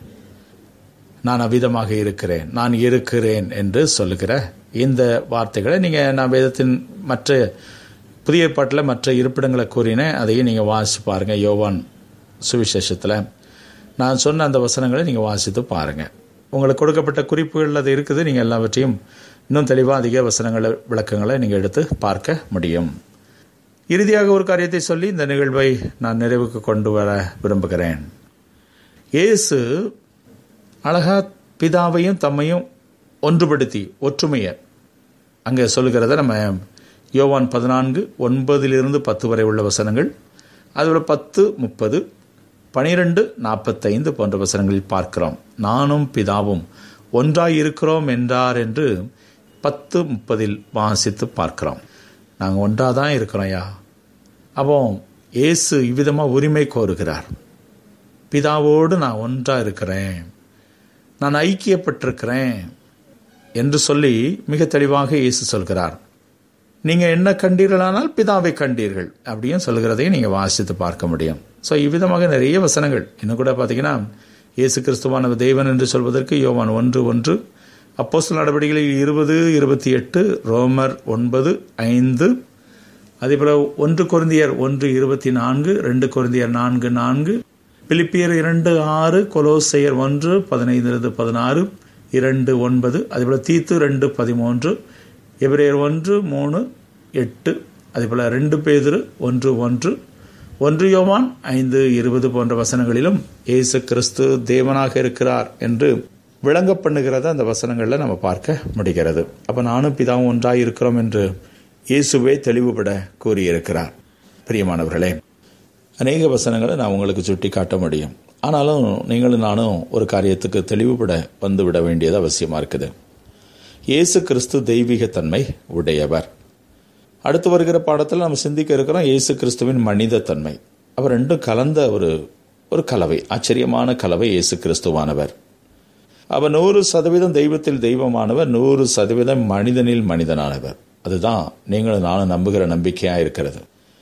நான் அவ்விதமாக இருக்கிறேன், நான் இருக்கிறேன் என்று சொல்லுகிற இந்த வார்த்தைகளை நீங்கள், நான் வேதத்தின் மற்ற புதிய ஏற்பாட்டில் மற்ற இருப்பிடங்களை கூறினேன், அதையும் நீங்கள் வாசித்து பாருங்கள். யோவான் சுவிசேஷத்தில் நான் சொன்ன அந்த வசனங்களை நீங்கள் வாசித்து பாருங்கள். உங்களுக்கு கொடுக்கப்பட்ட குறிப்புகள் அது இருக்குது. நீங்கள் எல்லாவற்றையும் இன்னும் தெளிவாக அதிக வசனங்களை விளக்கங்களை நீங்கள் எடுத்து பார்க்க முடியும். இறுதியாக ஒரு காரியத்தை சொல்லி இந்த நிகழ்வை நான் நிறைவுக்கு கொண்டு வர விரும்புகிறேன். இயேசு அழகா பிதாவையும் தம்மையும் ஒன்றுபடுத்தி ஒற்றுமையை அங்கே சொல்லுகிறத நம்ம யோவான் பதினான்கு ஒன்பதிலிருந்து பத்து வரை உள்ள வசனங்கள், அதோட பத்து முப்பது, பனிரெண்டு நாற்பத்தைந்து போன்ற வசனங்களில் பார்க்கிறோம். நானும் பிதாவும் ஒன்றாய் இருக்கிறோம் என்றார் என்று பத்து முப்பதில் வாசித்து பார்க்கிறோம். நாங்கள் ஒன்றாக தான் இருக்கிறோம் யா. அப்போ இயேசு இவ்விதமாக உரிமை கோருகிறார். பிதாவோடு நான் ஒன்றாக இருக்கிறேன், நான் ஐக்கியப்பட்டிருக்கிறேன் என்று சொல்லி மிக தெளிவாக இயேசு சொல்கிறார். நீங்கள் என்ன கண்டீர்களானால் பிதாவை கண்டீர்கள் அப்படியும் சொல்கிறதையும் நீங்கள் வாசித்து பார்க்க முடியும். ஸோ இவ்விதமாக நிறைய வசனங்கள் இன்னும் கூட பார்த்தீங்கன்னா, இயேசு கிறிஸ்துவான தேவன் என்று சொல்வதற்கு யோவான் ஒன்று ஒன்று, அப்போஸ்தலர் நடவடிக்கைகளில் இருபது இருபத்தி எட்டு, ரோமர் ஒன்பது ஐந்து, அதேபோல ஒன்று கொரிந்தியர் ஒன்று இருபத்தி நான்கு, ரெண்டு கொரிந்தியர் நான்கு நான்கு, பிலிப்பியர் இரண்டு ஆறு, கொலோசையர் ஒன்று பதினைந்து பதினாறு, இரண்டு ஒன்பது, அதேபோல தீத்து ரெண்டு பதிமூன்று, எபிரேயர் ஒன்று மூணு எட்டு, அதேபோல ரெண்டு பேதுரு ஒன்று ஒன்று, ஒன்று யோவான் ஐந்து இருபது போன்ற வசனங்களிலும் இயேசு கிறிஸ்து தேவனாக இருக்கிறார் என்று விளங்க பண்ணுகிறத அந்த வசனங்களில் நம்ம பார்க்க முடிகிறது. அப்போ நானும் பிதாவும் ஒன்றாக இருக்கிறோம் என்று இயேசுவே தெளிவுபட கூறியிருக்கிறார். பிரியமானவர்களே, அநேக வசனங்களை நான் உங்களுக்கு சுட்டி காட்ட முடியும். ஆனாலும் நீங்களும் நானும் ஒரு காரியத்துக்கு தெளிவுபட வந்துவிட வேண்டியது அவசியமாக இருக்குது. இயேசு கிறிஸ்து தெய்வீகத்தன்மை உடையவர். அடுத்து வருகிற பாடத்தில் நம்ம சிந்திக்க இருக்கிறோம் இயேசு கிறிஸ்துவின் மனித தன்மை. அவர் ரெண்டும் கலந்த ஒரு ஒரு கலவை, ஆச்சரியமான கலவை இயேசு கிறிஸ்துவானவர். அவர் நூறு சதவீதம் தெய்வத்தில் தெய்வமானவர், நூறு சதவீதம் மனிதனில் மனிதனானவர். அதுதான் நீங்களும் நானும் நம்புகிற நம்பிக்கையாக இருக்கிறது.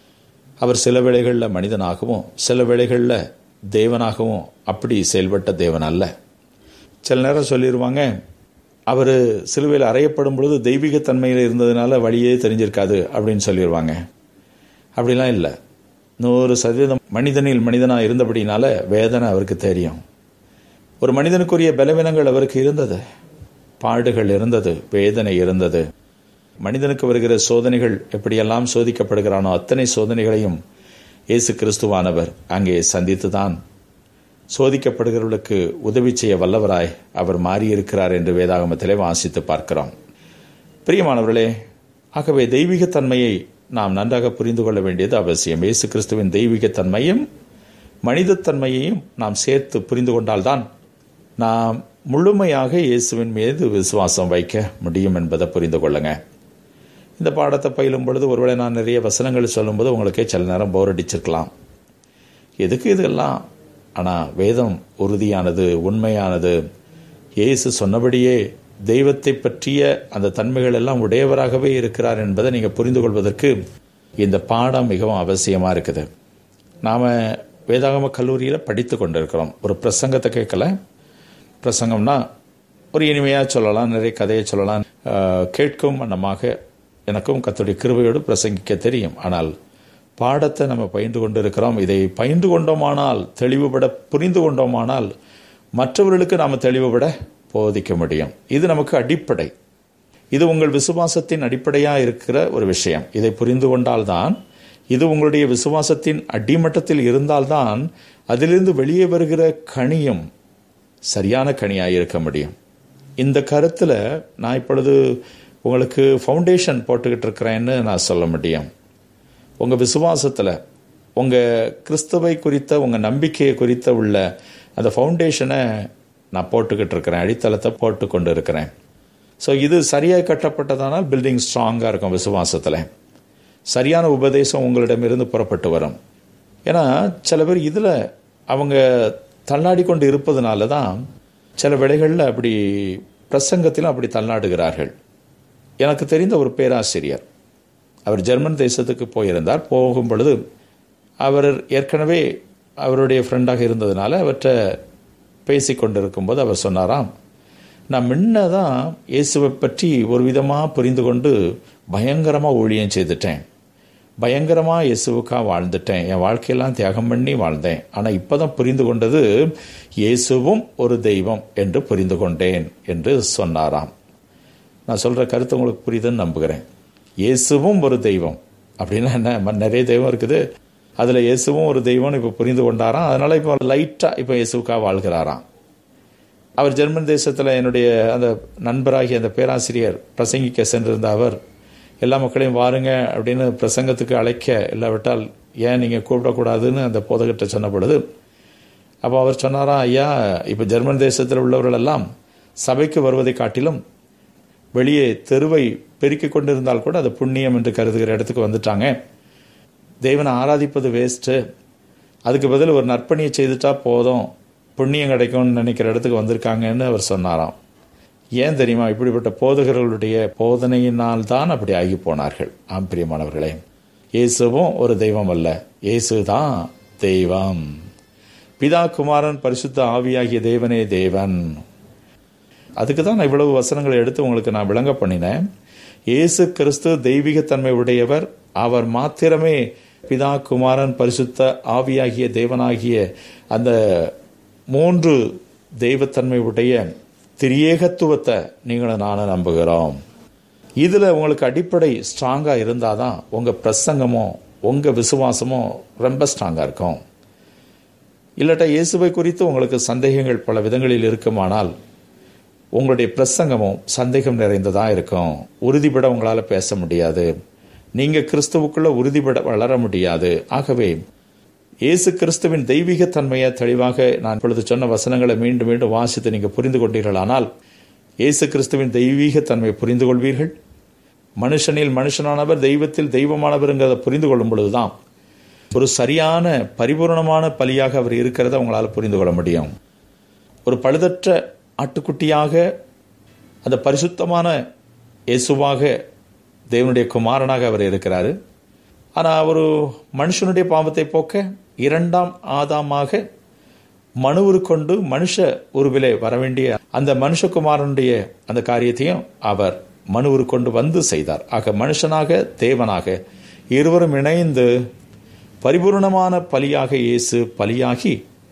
அவர் சில வேளைகளில் மனிதனாகவும் சில வேளைகளில் தேவனாகவும் அப்படி செயல்பட்ட தேவன் அல்ல. சில நேரம் சொல்லிடுவாங்க, அவர் சிலுவையில் அறையப்படும் பொழுது தெய்வீகத்தன்மையில் இருந்ததுனால வழியே தெரிஞ்சிருக்காது அப்படின்னு சொல்லிடுவாங்க. அப்படிலாம் இல்லை. நூறு சதவீதம் மனிதனில் மனிதனாக இருந்தபடினால வேதனை அவருக்கு தெரியும். ஒரு மனிதனுக்குரிய பலவீனங்கள் அவருக்கு இருந்தது, பாடுகள் இருந்தது, வேதனை இருந்தது. மனிதனுக்கு வருகிற சோதனைகள் எப்படியெல்லாம் சோதிக்கப்படுகிறானோ அத்தனை சோதனைகளையும் இயேசு கிறிஸ்துவானவர் அங்கே சந்தித்துதான் சோதிக்கப்படுகிறவர்களுக்கு உதவி செய்ய வல்லவராய் அவர் மாறியிருக்கிறார் என்று வேதாகமத்திலே வாசித்து பார்க்கிறோம். பிரியமானவர்களே, ஆகவே தெய்வீகத்தன்மையை நாம் நன்றாக புரிந்து கொள்ள வேண்டியது அவசியம். இயேசு கிறிஸ்துவின் தெய்வீகத்தன்மையும் மனிதத்தன்மையையும் நாம் சேர்த்து புரிந்து கொண்டால்தான் நாம் முழுமையாக இயேசுவின் மீது விசுவாசம் வைக்க முடியும் என்பதை புரிந்து கொள்ளுங்க. இந்த பாடத்தை பயிலும் பொழுது ஒருவேளை நான் நிறைய வசனங்கள் சொல்லும்போது உங்களுக்கே சில நேரம் போர் அடிச்சிருக்கலாம். எதுக்கு இதெல்லாம்? ஆனால் வேதம் உறுதியானது, உண்மையானது. இயேசு சொன்னபடியே தெய்வத்தை பற்றிய அந்த தன்மைகள் எல்லாம் உடையவராகவே இருக்கிறார் என்பதை நீங்கள் புரிந்து கொள்வதற்கு இந்த பாடம் மிகவும் அவசியமாக இருக்குது. நாம் வேதாகம கல்லூரியில் படித்து கொண்டிருக்கிறோம். ஒரு பிரசங்கத்தை கேட்கல. பிரசங்கம்னா ஒரு இனிமையாக சொல்லலாம், நிறைய கதையை சொல்லலாம். கேட்கும் வண்ணமாக எனக்கும் கர்த்தருடைய கிருபையோடு பிரசங்கிக்க தெரியும். ஆனால் பாடத்தை நம்ம பயின்று கொண்டு இருக்கிறோம். இதை பயின்று கொண்டோமானால், தெளிவுபட புரிந்து கொண்டோமானால் மற்றவர்களுக்கு நாம் தெளிவுபட போதிக்க முடியும். இது நமக்கு அடிப்படை. இது உங்கள் விசுவாசத்தின் அடிப்படையாக இருக்கிற ஒரு விஷயம். இதை புரிந்து கொண்டால்தான், இது உங்களுடைய விசுவாசத்தின் அடிமட்டத்தில் இருந்தால்தான் அதிலிருந்து வெளியே வருகிற கனியும் சரியான கனியாக இருக்க முடியும். இந்த கருத்தில் நான் இப்பொழுது உங்களுக்கு ஃபவுண்டேஷன் போட்டுக்கிட்டு இருக்கிறேன்னு நான் சொல்ல முடியும். உங்கள் விசுவாசத்தில், உங்கள் கிறிஸ்துவை குறித்த, உங்கள் நம்பிக்கையை குறித்த உள்ள அந்த ஃபவுண்டேஷனை நான் போட்டுக்கிட்டு இருக்கிறேன், அடித்தளத்தை போட்டு கொண்டு இருக்கிறேன். ஸோ இது சரியாக கட்டப்பட்டதானால் பில்டிங் ஸ்ட்ராங்காக இருக்கும். விசுவாசத்தில் சரியான உபதேசம் உங்களிடமிருந்து புறப்பட்டு வரும். ஏன்னா சில பேர் இதில் அவங்க தள்ளாடி கொண்டு இருப்பதனால தான் சில வேளைகளில் அப்படி பிரசங்கத்திலும் அப்படி தள்ளாடுகிறார்கள். எனக்கு தெரிந்த ஒரு பேராசிரியர், அவர் ஜெர்மன் தேசத்துக்கு போயிருந்தார். போகும் பொழுது அவர் ஏற்கனவே அவருடைய ஃப்ரெண்டாக இருந்ததுனால அவர்கிட்ட பேசி கொண்டிருக்கும்போது அவர் சொன்னாராம், நான் முன்ன தான் இயேசுவை பற்றி ஒரு விதமாக புரிந்து கொண்டு பயங்கரமாக ஊழியம் செய்துட்டேன், பயங்கரமாக இயேசுவுக்காக வாழ்ந்துட்டேன், என் வாழ்க்கையெல்லாம் தியாகம் பண்ணி வாழ்ந்தேன். ஆனால் இப்போ தான் புரிந்து கொண்டது இயேசுவும் ஒரு தெய்வம் என்று புரிந்து கொண்டேன் என்று சொன்னாராம். நான் சொல்கிற கருத்து உங்களுக்கு புரியுதுன்னு நம்புகிறேன். இயேசுவும் ஒரு தெய்வம் அப்படின்னா என்ன? நிறைய தெய்வம் இருக்குது, அதில் இயேசுவும் ஒரு தெய்வம்னு இப்போ புரிந்து கொண்டாராம். அதனால் இப்போ லைட்டாக இப்போ இயேசுக்காக வாழ்கிறாராம். அவர் ஜெர்மன் தேசத்தில் என்னுடைய அந்த நண்பராகிய அந்த பேராசிரியர் பிரசங்கிக்க சென்றிருந்த அவர் எல்லா மக்களையும் வாருங்க அப்படின்னு பிரசங்கத்துக்கு அழைக்க, இல்லாவிட்டால் ஏன் நீங்கள் கூப்பிடக்கூடாதுன்னு அந்த போதகர்கிட்ட சொன்ன பொழுது அப்போ அவர் சொன்னாராம், ஐயா இப்போ ஜெர்மன் தேசத்தில் உள்ளவர்கள் எல்லாம் சபைக்கு வருவதை காட்டிலும் வெளியே தெருவை பெருக்கிக் கொண்டிருந்தால் கூட அது புண்ணியம் என்று கருதுகிற இடத்துக்கு வந்துட்டாங்க. தேவனை ஆராதிப்பது வேஸ்ட்டு, அதுக்கு பதில் ஒரு நற்பணியை செய்துட்டா போதும், புண்ணியம் கிடைக்கும்னு நினைக்கிற இடத்துக்கு வந்திருக்காங்கன்னு அவர் சொன்னாராம். ஏன் தெரியுமா? இப்படிப்பட்ட போதகர்களுடைய போதனையினால் தான் அப்படி ஆகி போனார்கள். ஆம் பிரியமானவர்களே, இயேசுவும் ஒரு தெய்வம் அல்ல, இயேசு தான் தெய்வம். பிதா குமாரன் பரிசுத்த ஆவியாகிய தேவனே தேவன். அதுக்கு தான் நான் இவ்வளவு வசனங்களை எடுத்து உங்களுக்கு நான் விளங்க பண்ணினேன். இயேசு கிறிஸ்து தெய்வீகத்தன்மை உடையவர், அவர் மாத்திரமே பிதா குமாரன் பரிசுத்த ஆவியாகிய தேவனாகிய அந்த மூன்று தெய்வத்தன்மை உடைய திரியேகத்துவத்தை நீங்களும் நானும் நம்புகிறோம். இதில் உங்களுக்கு அடிப்படை ஸ்ட்ராங்காக இருந்தால் தான் உங்கள் பிரசங்கமும் உங்கள் விசுவாசமும் ரொம்ப ஸ்ட்ராங்காக இருக்கும். இல்லாட்டா இயேசுவை குறித்து உங்களுக்கு சந்தேகங்கள் பல விதங்களில் இருக்குமானால் உங்களுடைய பிரசங்கமும் சந்தேகம் நிறைந்ததாக இருக்கும். உறுதிபட உங்களால் பேச முடியாது, நீங்கள் கிறிஸ்துவுக்குள்ள உறுதிபட வளர முடியாது. ஆகவே இயேசு கிறிஸ்துவின் தெய்வீகத்தன்மையை தெளிவாக நான் இப்பொழுது சொன்ன வசனங்களை மீண்டும் மீண்டும் வாசித்து நீங்கள் புரிந்து கொண்டீர்களானால் இயேசு கிறிஸ்துவின் தெய்வீகத்தன்மையை புரிந்து கொள்வீர்கள். மனுஷனில் மனுஷனானவர், தெய்வத்தில் தெய்வமானவருங்கிறத புரிந்து கொள்ளும் பொழுதுதான் ஒரு சரியான பரிபூர்ணமான பலியாக அவர் இருக்கிறத உங்களால் புரிந்து கொள்ள முடியும். ஒரு பழுதற்ற ஆட்டுக்குட்டியாக, அந்த பரிசுத்தமான இயேசுவாக, தேவனுடைய குமாரனாக அவர் இருக்கிறாரு. ஆனால் ஒரு மனுஷனுடைய பாவத்தை போக்க இரண்டாம் ஆதாமாக மனுவுரு கொண்டு மனுஷ உருவிலே வரவேண்டிய அந்த மனுஷகுமாரனுடைய அந்த காரியத்தையும் அவர் மனுவுரு கொண்டு வந்து செய்தார். ஆக மனுஷனாக தேவனாக இருவரும் இணைந்து பரிபூர்ணமான பலியாக இயேசு பலியாகி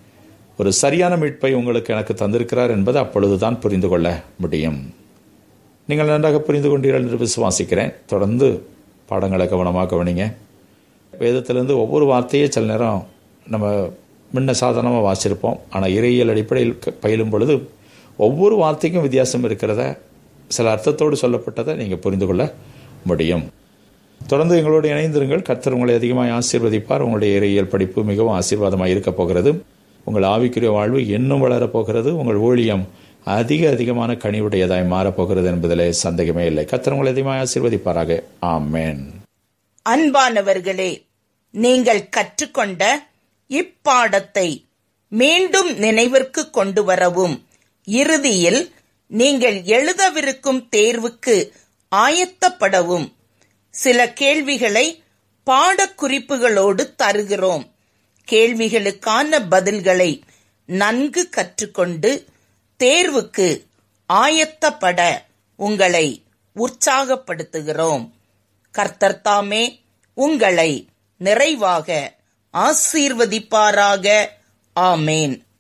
ஒரு சரியான மீட்பை உங்களுக்கு எனக்கு தந்திருக்கிறார் என்பதை அப்பொழுதுதான் புரிந்து கொள்ள முடியும். நீங்கள் நன்றாக புரிந்து கொண்டீர்கள் என்று விசுவாசிக்கிறேன். தொடர்ந்து பாடங்களை கவனமாக கவனிங்க. வேதத்திலிருந்து ஒவ்வொரு வார்த்தையே சில நேரம் நம்ம முன்ன சாதாரணமாக வாசிச்சிருப்போம். ஆனால் இறையியல் அடிப்படையில் பயிலும் பொழுது ஒவ்வொரு வார்த்தைக்கும் வித்தியாசம் இருக்கிறத, சில அர்த்தத்தோடு சொல்லப்பட்டதை நீங்கள் புரிந்து கொள்ள முடியும். தொடர்ந்து எங்களோடு இணைந்திருங்கள். கர்த்தர் உங்களை அதிகமாக ஆசீர்வதிப்பார். உங்களுடைய இறையியல் படிப்பு மிகவும் ஆசீர்வாதமாக இருக்க போகிறது. உங்கள் ஆவிக்குரிய வாழ்வு இன்னும் வளரப்போகிறது. உங்கள் ஊழியம் அதிக அதிகமான கனிவுடையதாய் மாறப்போகிறது என்பதிலே சந்தேகமே இல்லை. கர்த்தர் உங்களை அதிகமாக ஆசீர்வதிப்பாராக. ஆமென். அன்பானவர்களே, நீங்கள் கற்றுக்கொண்ட இப்பாடத்தை மீண்டும் நினைவிற்கு கொண்டு வரவும் இறுதியில் நீங்கள் எழுதவிருக்கும் தேர்வுக்கு ஆயத்தப்படவும் சில கேள்விகளை பாடக்குறிப்புகளோடு தருகிறோம். கேள்விகளுக்கான பதில்களை நன்கு கற்றுக்கொண்டு தேர்வுக்கு ஆயத்தப்பட உங்களை உற்சாகப்படுத்துகிறோம். கர்த்தர் தாமே உங்களை நிறைவாக ஆசீர்வதிப்பாராக. ஆமேன்.